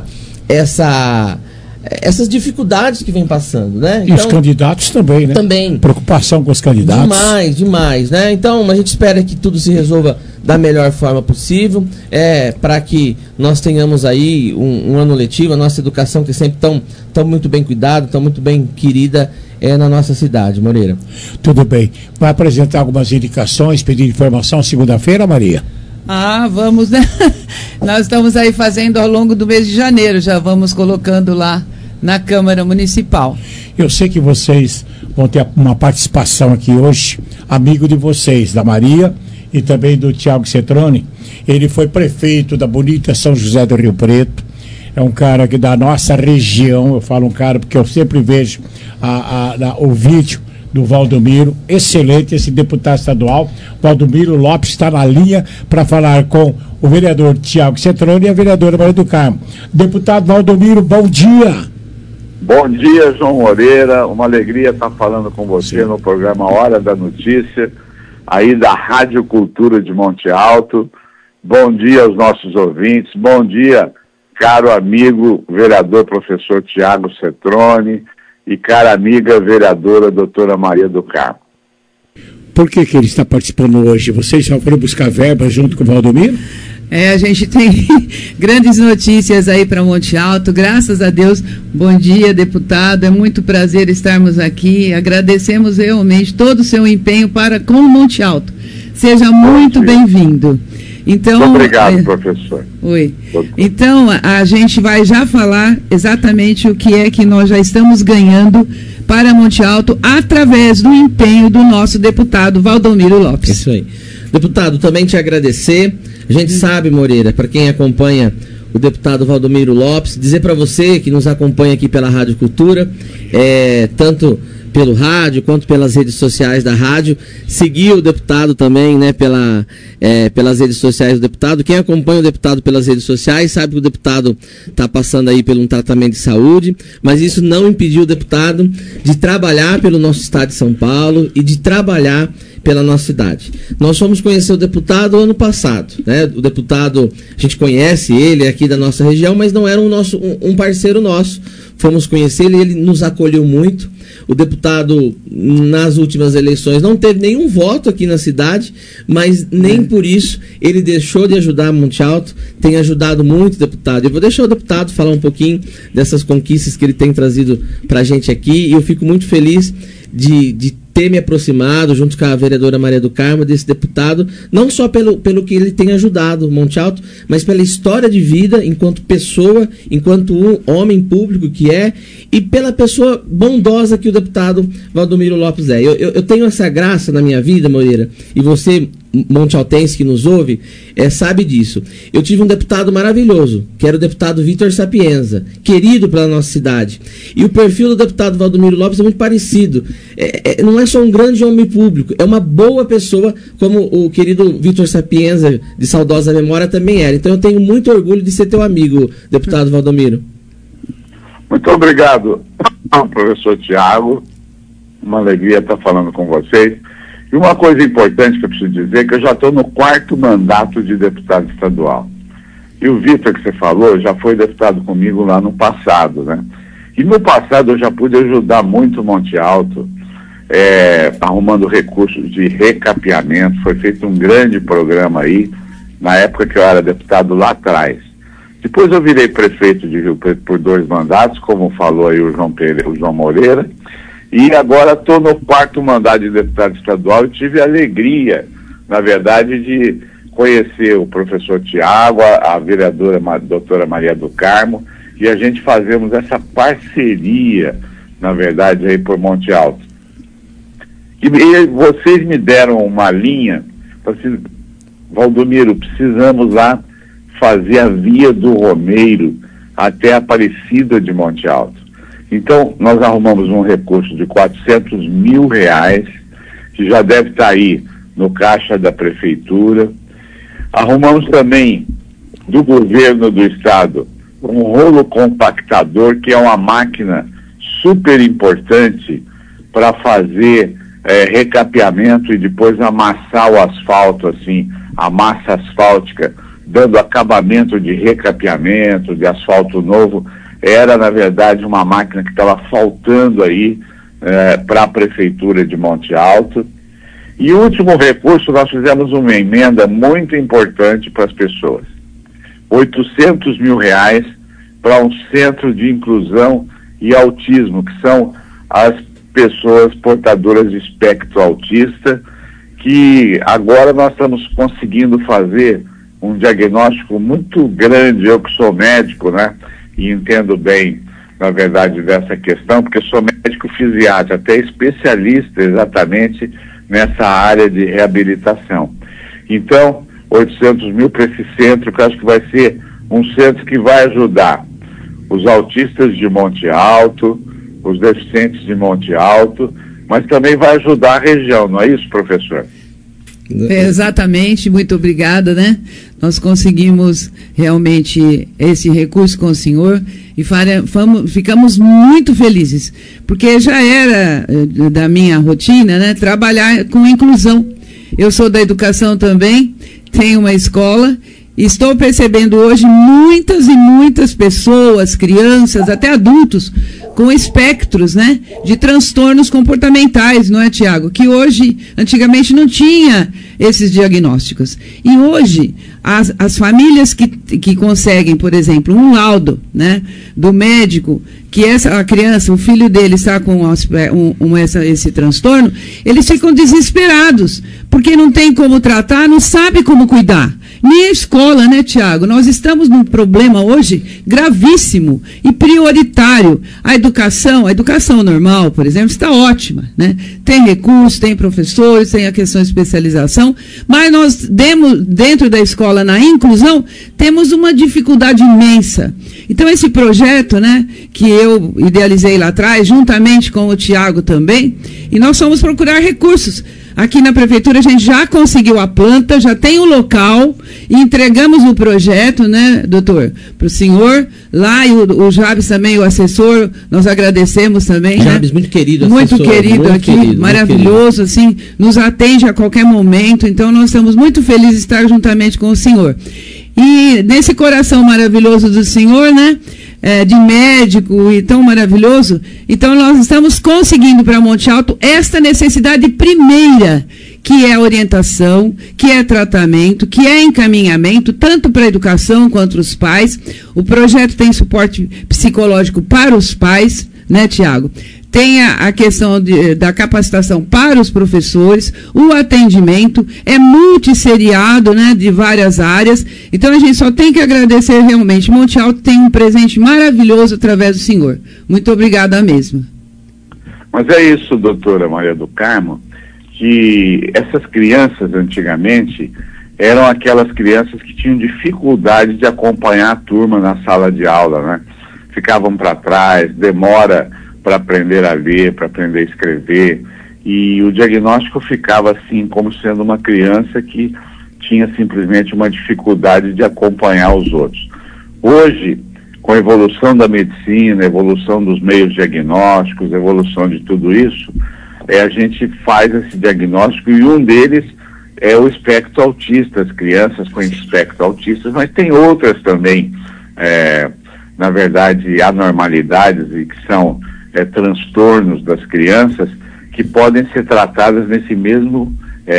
essas dificuldades que vem passando, né? E os candidatos também, né? Também. Preocupação com os candidatos. Demais, né? Então, a gente espera que tudo se resolva da melhor forma possível, para que nós tenhamos aí um ano letivo, a nossa educação que sempre tão muito bem cuidada, tão muito bem querida na nossa cidade, Moreira. Tudo bem. Vai apresentar algumas indicações, pedir informação segunda-feira, Maria? Vamos, né? Nós estamos aí fazendo ao longo do mês de janeiro, já vamos colocando lá na Câmara Municipal. Eu sei que vocês vão ter uma participação aqui hoje, amigo de vocês, da Maria e também do Tiago Cetrone. Ele foi prefeito da bonita São José do Rio Preto, é um cara que da nossa região, eu falo um cara porque eu sempre vejo o vídeo do Valdomiro, excelente esse deputado estadual. Valdomiro Lopes está na linha para falar com o vereador Tiago Cetrone e a vereadora Maria do Carmo. Deputado Valdomiro, bom dia. Bom dia, João Moreira, uma alegria estar falando com você no programa Hora da Notícia, aí da Rádio Cultura de Monte Alto. Bom dia aos nossos ouvintes, bom dia, caro amigo vereador professor Tiago Cetrone, e cara amiga vereadora doutora Maria do Carmo. Por que ele está participando hoje? Vocês já foram buscar verba junto com o Valdomiro? A gente tem grandes notícias aí para Monte Alto, graças a Deus. Bom dia, deputado, é muito prazer estarmos aqui, agradecemos realmente todo o seu empenho com o Monte Alto. Seja muito bem-vindo. Então, muito obrigado, professor. Oi. Então, a gente vai já falar exatamente o que é que nós já estamos ganhando para Monte Alto através do empenho do nosso deputado Valdomiro Lopes. Isso aí. Deputado, também te agradecer. A gente sabe, Moreira, para quem acompanha o deputado Valdomiro Lopes, dizer para você que nos acompanha aqui pela Rádio Cultura, tanto pelo rádio quanto pelas redes sociais da rádio, seguir o deputado também, né, pelas redes sociais do deputado. Quem acompanha o deputado pelas redes sociais sabe que o deputado está passando aí por um tratamento de saúde, mas isso não impediu o deputado de trabalhar pelo nosso estado de São Paulo e de trabalhar pela nossa cidade. Nós fomos conhecer o deputado ano passado, né? O deputado, a gente conhece ele aqui da nossa região, mas não era um parceiro nosso. Fomos conhecer ele, ele nos acolheu muito. O deputado, nas últimas eleições, não teve nenhum voto aqui na cidade, mas nem por isso ele deixou de ajudar Monte Alto, tem ajudado muito o deputado. Eu vou deixar o deputado falar um pouquinho dessas conquistas que ele tem trazido para a gente aqui, e eu fico muito feliz de ter me aproximado, junto com a vereadora Maria do Carmo, desse deputado, não só pelo que ele tem ajudado Monte Alto, mas pela história de vida, enquanto pessoa, enquanto um homem público que é, e pela pessoa bondosa que o deputado Valdomiro Lopes é. Eu tenho essa graça na minha vida, Moreira, e você, montealtense que nos ouve, sabe disso. Eu tive um deputado maravilhoso, que era o deputado Vitor Sapienza, querido pela nossa cidade. E o perfil do deputado Valdomiro Lopes é muito parecido. Não é só um grande homem público, é uma boa pessoa, como o querido Vitor Sapienza, de saudosa memória, também era. Então eu tenho muito orgulho de ser teu amigo, deputado Valdomiro. Muito obrigado, professor Tiago. Uma alegria estar falando com vocês. E uma coisa importante que eu preciso dizer, que eu já estou no 4º mandato de deputado estadual. E o Vitor, que você falou, já foi deputado comigo lá no passado, né? E no passado eu já pude ajudar muito o Monte Alto, arrumando recursos de recapeamento. Foi feito um grande programa aí, na época que eu era deputado lá atrás. Depois eu virei prefeito de Rio Preto por 2 mandatos, como falou aí o João Moreira. E agora estou no 4º mandato de deputado estadual e tive a alegria, na verdade, de conhecer o professor Tiago, a vereadora doutora Maria do Carmo, e a gente fazemos essa parceria, na verdade, aí por Monte Alto. E vocês me deram uma linha, assim, Valdomiro, precisamos lá fazer a via do Romeiro até a Aparecida de Monte Alto. Então, nós arrumamos um recurso de R$400 mil, que já deve estar aí no caixa da prefeitura. Arrumamos também, do governo do estado, um rolo compactador, que é uma máquina super importante para fazer recapeamento e depois amassar o asfalto, assim, a massa asfáltica, dando acabamento de recapeamento, de asfalto novo. Era, na verdade, uma máquina que estava faltando aí para a Prefeitura de Monte Alto. E o último recurso, nós fizemos uma emenda muito importante para as pessoas. R$800 mil para um centro de inclusão e autismo, que são as pessoas portadoras de espectro autista, que agora nós estamos conseguindo fazer um diagnóstico muito grande. Eu que sou médico, né? E entendo bem, na verdade, dessa questão, porque sou médico fisiatra, até especialista exatamente nessa área de reabilitação. Então, 800 mil para esse centro, que eu acho que vai ser um centro que vai ajudar os autistas de Monte Alto, os deficientes de Monte Alto, mas também vai ajudar a região, não é isso, professor? Exatamente, muito obrigada, né? Nós conseguimos realmente esse recurso com o senhor e ficamos muito felizes, porque já era da minha rotina, né? Trabalhar com inclusão. Eu sou da educação também, tenho uma escola estou percebendo hoje muitas e muitas pessoas, crianças, até adultos, com espectros, né, de transtornos comportamentais, não é, Tiago? Que hoje, antigamente, não tinha esses diagnósticos. E hoje, as famílias que conseguem, por exemplo, um laudo, né, do médico, que a criança, o filho dele está com esse transtorno, eles ficam desesperados, porque não tem como tratar, não sabe como cuidar. Nem a escola, né, Tiago? Nós estamos num problema hoje gravíssimo e prioritário. A educação normal, por exemplo, está ótima, né? Tem recursos, tem professores, tem a questão de especialização, mas nós, dentro da escola, na inclusão, temos uma dificuldade imensa. Então, esse projeto, né, que eu idealizei lá atrás, juntamente com o Tiago também, e nós fomos procurar recursos. Aqui na prefeitura a gente já conseguiu a planta, já tem o local, e entregamos o projeto, né, doutor, para o senhor, lá, e o Jabes também, o assessor, nós agradecemos também. Jabes, né? Muito querido, muito assessor, querido muito aqui, querido, maravilhoso, assim, nos atende a qualquer momento, então nós estamos muito felizes de estar juntamente com o senhor. E nesse coração maravilhoso do senhor, né, de médico e tão maravilhoso, então nós estamos conseguindo para Monte Alto esta necessidade primeira, que é orientação, que é tratamento, que é encaminhamento, tanto para a educação quanto os pais. O projeto tem suporte psicológico para os pais, né, Tiago? Tem a questão da capacitação para os professores, o atendimento, é multisseriado, né, de várias áreas. Então, a gente só tem que agradecer realmente. Monte Alto tem um presente maravilhoso através do senhor. Muito obrigada mesmo. Mas é isso, doutora Maria do Carmo, que essas crianças, antigamente, eram aquelas crianças que tinham dificuldade de acompanhar a turma na sala de aula, né? Ficavam para trás, demora para aprender a ler, para aprender a escrever, e o diagnóstico ficava assim, como sendo uma criança que tinha simplesmente uma dificuldade de acompanhar os outros. Hoje, com a evolução da medicina, a evolução dos meios diagnósticos, a evolução de tudo isso, a gente faz esse diagnóstico, e um deles é o espectro autista, as crianças com espectro autista, mas tem outras também, na verdade, anormalidades, e que são transtornos das crianças, que podem ser tratadas nesse mesmo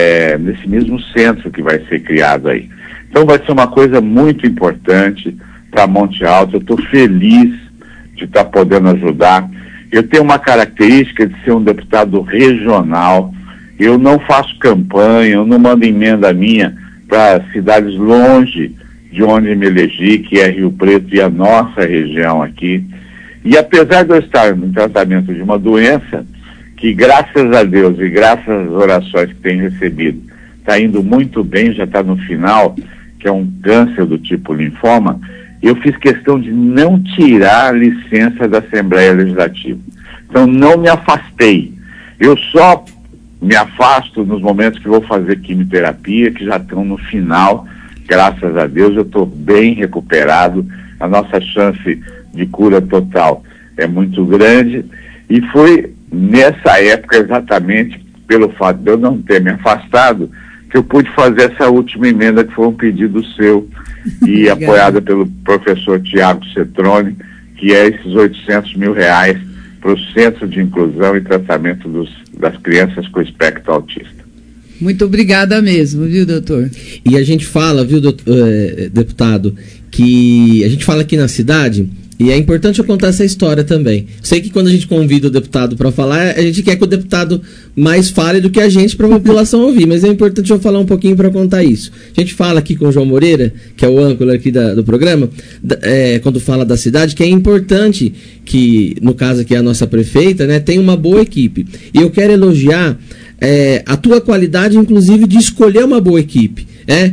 centro que vai ser criado aí. Então vai ser uma coisa muito importante para Monte Alto. Eu estou feliz de estar podendo ajudar. Eu tenho uma característica de ser um deputado regional. Eu não faço campanha, eu não mando emenda minha para cidades longe de onde me elegi, que é Rio Preto e a nossa região aqui. E apesar de eu estar no tratamento de uma doença que, graças a Deus e graças às orações que tenho recebido, está indo muito bem, já está no final, que é um câncer do tipo linfoma, eu fiz questão de não tirar a licença da Assembleia Legislativa. Então não me afastei. Eu só me afasto nos momentos que vou fazer quimioterapia, que já estão no final. Graças a Deus eu estou bem recuperado. A nossa chance de cura total é muito grande, e foi nessa época, exatamente pelo fato de eu não ter me afastado, que eu pude fazer essa última emenda, que foi um pedido seu e apoiada pelo professor Tiago Cetrone, que é esses R$800 mil para o Centro de Inclusão e Tratamento das Crianças com Espectro Autista. Muito obrigada mesmo, viu, doutor? E a gente fala, viu, deputado, que a gente fala aqui na cidade, e é importante eu contar essa história também. Sei que quando a gente convida o deputado para falar, a gente quer que o deputado mais fale do que a gente para a população ouvir, mas é importante eu falar um pouquinho para contar isso. A gente fala aqui com o João Moreira, que é o âncora aqui do programa, quando fala da cidade, que é importante que, no caso aqui a nossa prefeita, né, tenha uma boa equipe. E eu quero elogiar a tua qualidade, inclusive, de escolher uma boa equipe.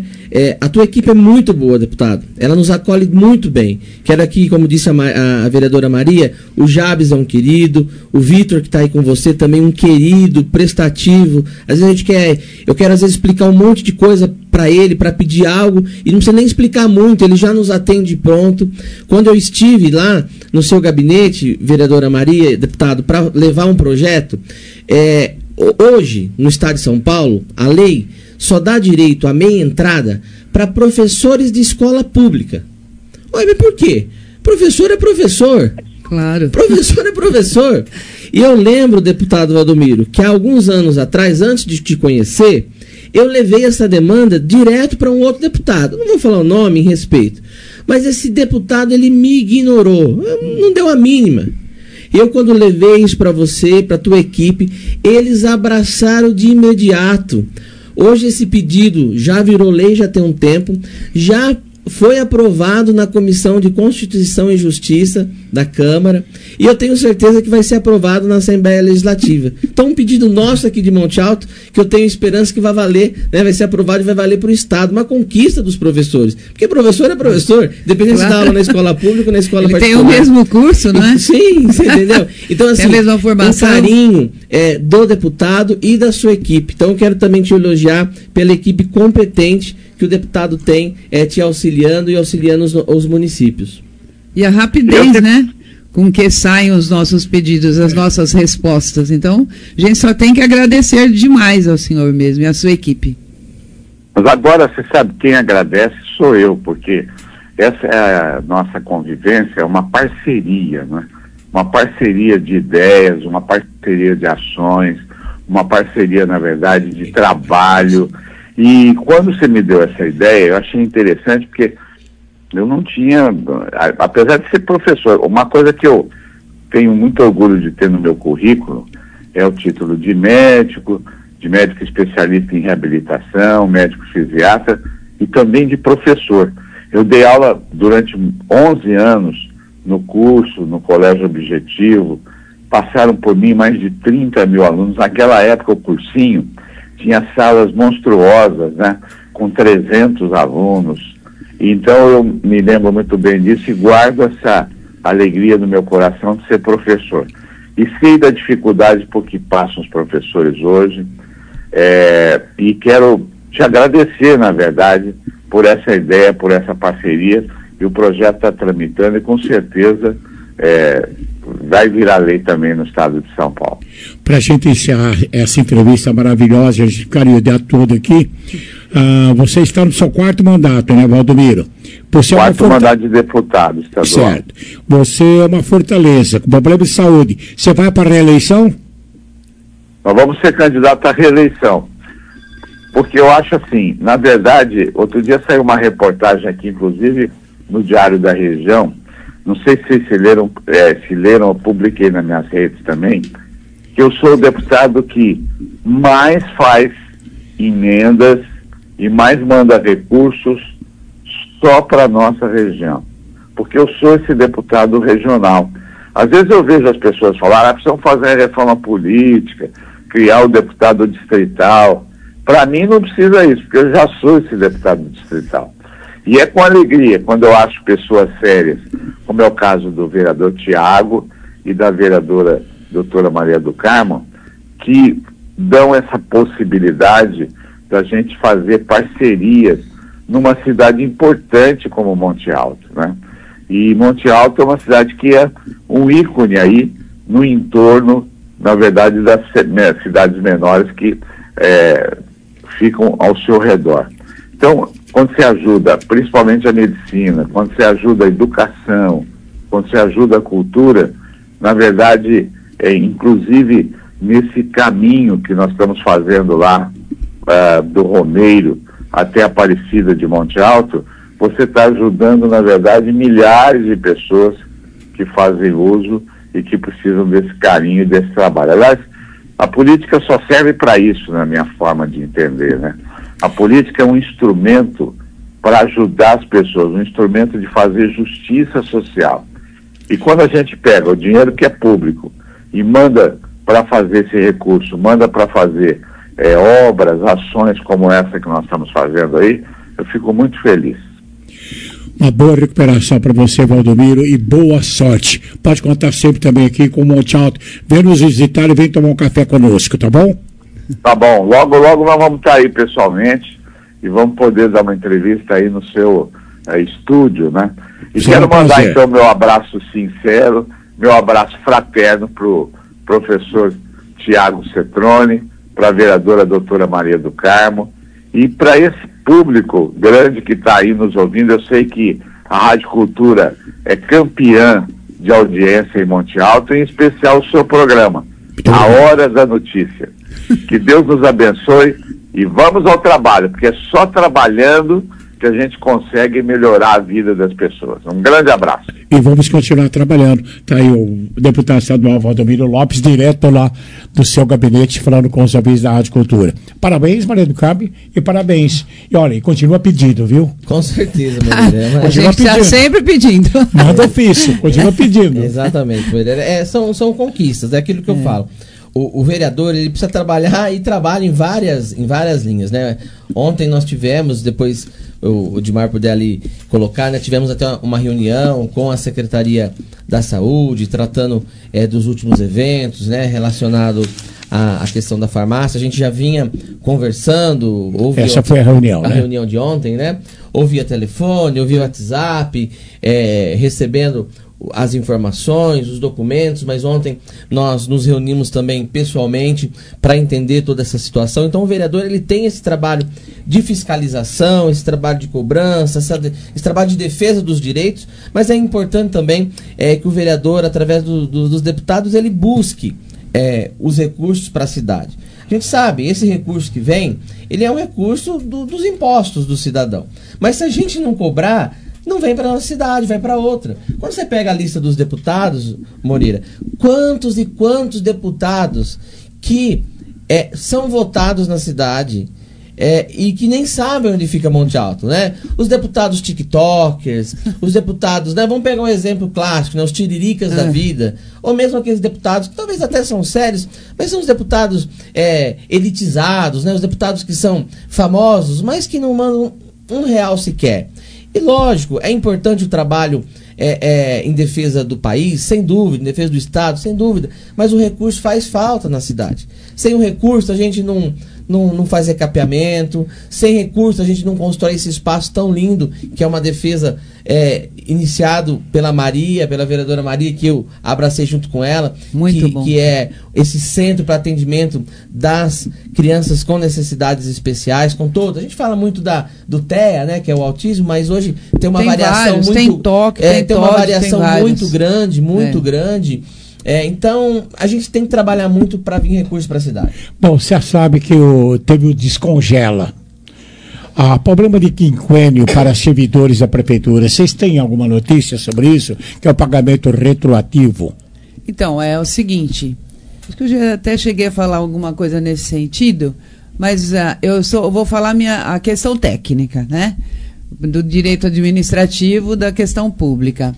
A tua equipe é muito boa, deputado. Ela nos acolhe muito bem. Quero aqui, como disse a vereadora Maria, o Jabes é um querido, o Vitor, que está aí com você, também um querido, prestativo. Às vezes eu quero às vezes explicar um monte de coisa para ele, para pedir algo, e não precisa nem explicar muito, ele já nos atende pronto. Quando eu estive lá no seu gabinete, vereadora Maria, deputado, para levar um projeto, hoje, no estado de São Paulo, a lei só dá direito à meia entrada para professores de escola pública. Olha, mas por quê? Professor é professor. Claro. Professor é professor. E eu lembro, deputado Valdomiro, que há alguns anos atrás, antes de te conhecer, eu levei essa demanda direto para um outro deputado. Não vou falar o nome em respeito. Mas esse deputado, ele me ignorou. Não deu a mínima. Eu, quando levei isso para você, para a tua equipe, eles abraçaram de imediato. Hoje esse pedido já virou lei, já tem um tempo, já foi aprovado na Comissão de Constituição e Justiça da Câmara, e eu tenho certeza que vai ser aprovado na Assembleia Legislativa. Então, um pedido nosso aqui de Monte Alto, que eu tenho esperança que vai valer, né, vai ser aprovado e vai valer para o Estado, uma conquista dos professores. Porque professor é professor, dependendo se dá aula na escola pública ou na escola particular. Tem o mesmo curso, não é? Sim, você entendeu? Então, assim, tem a mesma formação. Um carinho do deputado e da sua equipe. Então, eu quero também te elogiar pela equipe competente que o deputado tem, te auxiliando e auxiliando os municípios. E a rapidez, né? Com que saem os nossos pedidos, as nossas respostas. Então, a gente só tem que agradecer demais ao senhor mesmo e à sua equipe. Mas agora, você sabe, quem agradece sou eu, porque essa é a nossa convivência, é uma parceria, né? Uma parceria de ideias, uma parceria de ações, uma parceria, na verdade, de trabalho. E quando você me deu essa ideia, eu achei interessante, porque eu não tinha, apesar de ser professor, uma coisa que eu tenho muito orgulho de ter no meu currículo é o título de médico especialista em reabilitação, médico fisiatra e também de professor. Eu dei aula durante 11 anos no curso, no Colégio Objetivo, passaram por mim mais de 30 mil alunos. Naquela época, o cursinho tinha salas monstruosas, né, com 300 alunos. Então eu me lembro muito bem disso e guardo essa alegria no meu coração de ser professor. E sei da dificuldade por que passam os professores hoje, e quero te agradecer, na verdade, por essa ideia, por essa parceria, e o projeto está tramitando e com certeza vai virar lei também no estado de São Paulo. Para a gente encerrar essa entrevista maravilhosa, a gente ficaria o dia todo aqui, você está no seu quarto mandato, né, Valdomiro? Quarto mandato de deputado estadual. Certo. Você é uma fortaleza, com problema de saúde. Você vai para a reeleição? Nós vamos ser candidato à reeleição. Porque eu acho assim, na verdade, outro dia saiu uma reportagem aqui, inclusive no Diário da Região, não sei se vocês se leram, eu publiquei nas minhas redes também, que eu sou o deputado que mais faz emendas e mais manda recursos só para a nossa região. Porque eu sou esse deputado regional. Às vezes eu vejo as pessoas falar, precisam fazer a reforma política, criar o deputado distrital. Para mim não precisa isso, porque eu já sou esse deputado distrital. E é com alegria quando eu acho pessoas sérias, como é o caso do vereador Tiago e da vereadora doutora Maria do Carmo, que dão essa possibilidade da gente fazer parcerias numa cidade importante como Monte Alto, né? E Monte Alto é uma cidade que é um ícone aí no entorno, na verdade, das cidades menores que ficam ao seu redor. Então, quando você ajuda, principalmente a medicina, quando você ajuda a educação, quando você ajuda a cultura, na verdade, inclusive nesse caminho que nós estamos fazendo lá, do Romeiro até Aparecida de Monte Alto, você está ajudando, na verdade, milhares de pessoas que fazem uso e que precisam desse carinho e desse trabalho. Aliás, a política só serve para isso, na minha forma de entender, né? A política é um instrumento para ajudar as pessoas, um instrumento de fazer justiça social. E quando a gente pega o dinheiro que é público e manda para fazer esse recurso, manda para fazer obras, ações como essa que nós estamos fazendo aí, eu fico muito feliz. Uma boa recuperação para você, Valdomiro, e boa sorte. Pode contar sempre também aqui com o Monte Alto. Vem nos visitar e vem tomar um café conosco, tá bom? Tá bom. Logo, logo nós vamos estar aí pessoalmente e vamos poder dar uma entrevista aí no seu estúdio, né? E quero mandar então meu abraço sincero, meu abraço fraterno para o professor Tiago Cetrone, para a vereadora doutora Maria do Carmo E para esse público grande que está aí nos ouvindo, eu sei que a Rádio Cultura é campeã de audiência em Monte Alto, em especial o seu programa, A Hora da Notícia. Que Deus nos abençoe e vamos ao trabalho, porque é só trabalhando que a gente consegue melhorar a vida das pessoas. Um grande abraço. E vamos continuar trabalhando. Está aí o deputado estadual Valdomiro Lopes, direto lá do seu gabinete, falando com os ouvintes da Rádio Cultura. Parabéns, Maria do Carmo, e parabéns. E olha, e continua pedindo, viu? Com certeza, Maria. A gente está sempre pedindo. Nada ofício, continua pedindo. Exatamente, Maria. São conquistas, é aquilo que eu falo. O vereador, ele precisa trabalhar e trabalha em várias linhas, né? Ontem nós tivemos, depois o Dimar puder ali colocar, né? Tivemos até uma reunião com a Secretaria da Saúde, tratando dos últimos eventos, né? Relacionado à questão da farmácia. A gente já vinha conversando. Essa foi a reunião, né? A reunião de ontem, né? Ou via telefone, ou via WhatsApp, recebendo as informações, os documentos, mas ontem nós nos reunimos também pessoalmente para entender toda essa situação. Então o vereador, ele tem esse trabalho de fiscalização, esse trabalho de cobrança, esse trabalho de defesa dos direitos, mas é importante também que o vereador, através dos deputados, ele busque os recursos para a cidade. A gente sabe, esse recurso que vem, ele é um recurso dos impostos do cidadão, mas se a gente não cobrar, não vem para a nossa cidade, vai para outra. Quando você pega a lista dos deputados, Moreira, quantos e quantos deputados que são votados na cidade e que nem sabem onde fica Monte Alto, né? Os deputados tiktokers, os deputados, né? Vamos pegar um exemplo clássico, né? Os tiriricas da vida, ou mesmo aqueles deputados que talvez até são sérios, mas são os deputados elitizados, né? Os deputados que são famosos, mas que não mandam R$1 sequer. E lógico, é importante o trabalho em defesa do país, sem dúvida, em defesa do Estado, sem dúvida, mas o recurso faz falta na cidade. Sem o recurso a gente não faz recapeamento, sem recurso a gente não constrói esse espaço tão lindo que é uma defesa iniciado pela vereadora Maria, que eu abracei junto com ela, que é esse centro para atendimento das crianças com necessidades especiais, com todas. A gente fala muito do TEA, né, que é o autismo, mas hoje tem uma variação muito grande. Então, a gente tem que trabalhar muito para vir recursos para a cidade. Bom, você sabe que teve o Descongela. Problema de quinquênio para servidores da prefeitura. Vocês têm alguma notícia sobre isso? Que é o pagamento retroativo. Então, é o seguinte. Acho que eu já até cheguei a falar alguma coisa nesse sentido, mas eu vou falar a questão técnica, né? Do direito administrativo, da questão pública.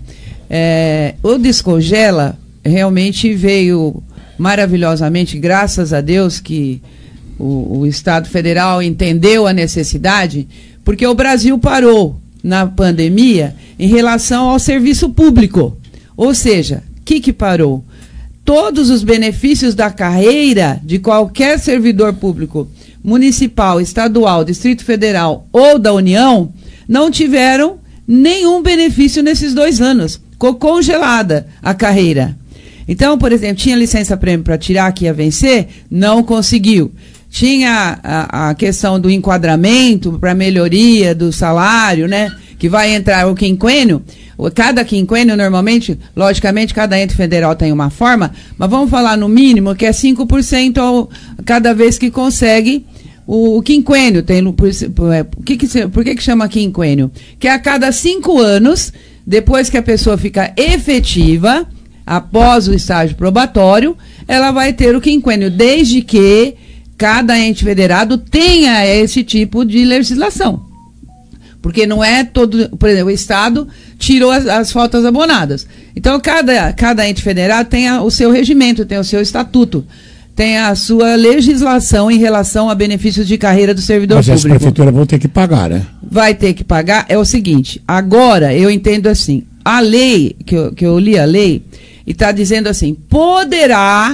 O Descongela realmente veio maravilhosamente, graças a Deus que o Estado Federal entendeu a necessidade, porque o Brasil parou na pandemia em relação ao serviço público. Ou seja, o que parou? Todos os benefícios da carreira de qualquer servidor público, municipal, estadual, Distrito Federal ou da União, não tiveram nenhum benefício nesses 2 anos. Ficou congelada a carreira. Então, por exemplo, tinha licença-prêmio para tirar, que ia vencer, não conseguiu. Tinha a questão do enquadramento para melhoria do salário, né? Que vai entrar o quinquênio. Cada quinquênio, normalmente, logicamente, cada ente federal tem uma forma, mas vamos falar no mínimo que é 5% cada vez que consegue o quinquênio. Por que chama quinquênio? Que a cada 5 anos, depois que a pessoa fica efetiva, após o estágio probatório, ela vai ter o quinquênio, desde que cada ente federado tenha esse tipo de legislação. Porque não é todo... Por exemplo, o Estado tirou as faltas abonadas. Então, cada ente federado tem o seu regimento, tem o seu estatuto, tem a sua legislação em relação a benefícios de carreira do servidor público. Mas as prefeituras vão ter que pagar, né? Vai ter que pagar. É o seguinte, agora eu entendo assim, a lei, que eu li a lei, e está dizendo assim, poderá,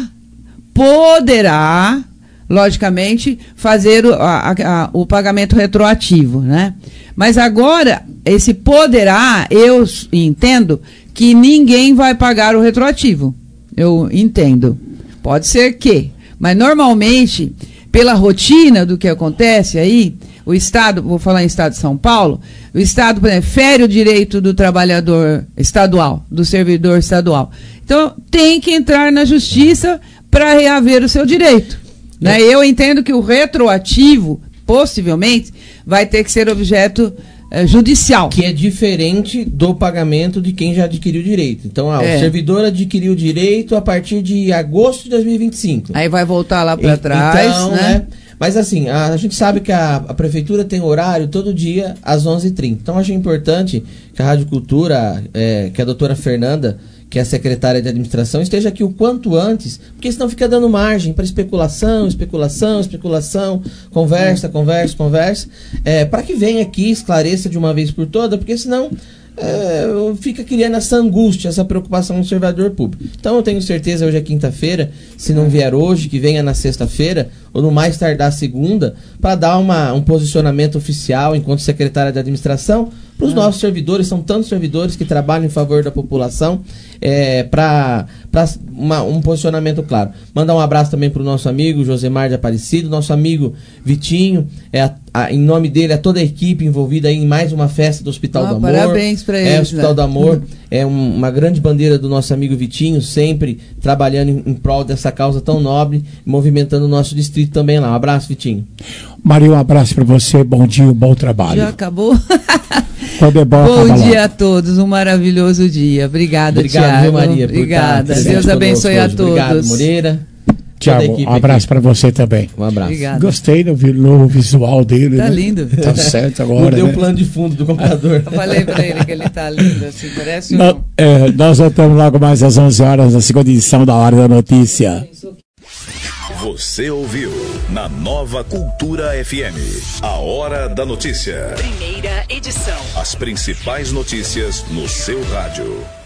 logicamente, fazer o pagamento retroativo, né? Mas agora, esse poderá, eu entendo que ninguém vai pagar o retroativo. Eu entendo. Pode ser que, mas normalmente, pela rotina do que acontece aí, o Estado, vou falar em Estado de São Paulo, o Estado, por exemplo, fere o direito do trabalhador estadual, do servidor estadual. Então, tem que entrar na justiça para reaver o seu direito. Né? Eu entendo que o retroativo, possivelmente, vai ter que ser objeto judicial. Que é diferente do pagamento de quem já adquiriu o direito. Então, o servidor adquiriu o direito a partir de agosto de 2025. Aí vai voltar lá para trás, então, né? Mas assim, a gente sabe que a prefeitura tem horário todo dia às 11h30. Então, acho importante que a Rádio Cultura, que a doutora Fernanda, que é a secretária de administração, esteja aqui o quanto antes, porque senão fica dando margem para especulação, conversa, para que venha aqui, esclareça de uma vez por todas, porque senão fica criando essa angústia, essa preocupação no servidor público. Então eu tenho certeza, hoje é quinta-feira, se não vier hoje, que venha na sexta-feira, ou no mais tardar segunda, para dar um posicionamento oficial, enquanto secretária de administração, para os nossos servidores. São tantos servidores que trabalham em favor da população, para um posicionamento claro. Mandar um abraço também para o nosso amigo Josemar de Aparecido, nosso amigo Vitinho, em nome dele, a toda a equipe envolvida aí em mais uma festa do Hospital do Amor. Parabéns para eles. O Hospital do Amor é uma grande bandeira do nosso amigo Vitinho, sempre trabalhando em prol dessa causa tão nobre, movimentando o nosso distrito também lá. Um abraço, Vitinho. Maria, um abraço para você, bom dia, bom trabalho. Já acabou? Quando é bom dia a todos, um maravilhoso dia. Obrigada, Tiago. Maria. Obrigada. Deus abençoe a todos. Obrigado, Moreira. Tiago, um abraço para você também. Um abraço. Obrigada. Gostei do novo visual dele. Tá né? lindo. Tá certo agora. Mudei o plano de fundo do computador. Eu falei para ele que ele tá lindo, assim, parece nós voltamos logo mais às 11 horas na segunda edição da Hora da Notícia. Você ouviu na Nova Cultura FM, a Hora da Notícia. Primeira edição. As principais notícias no seu rádio.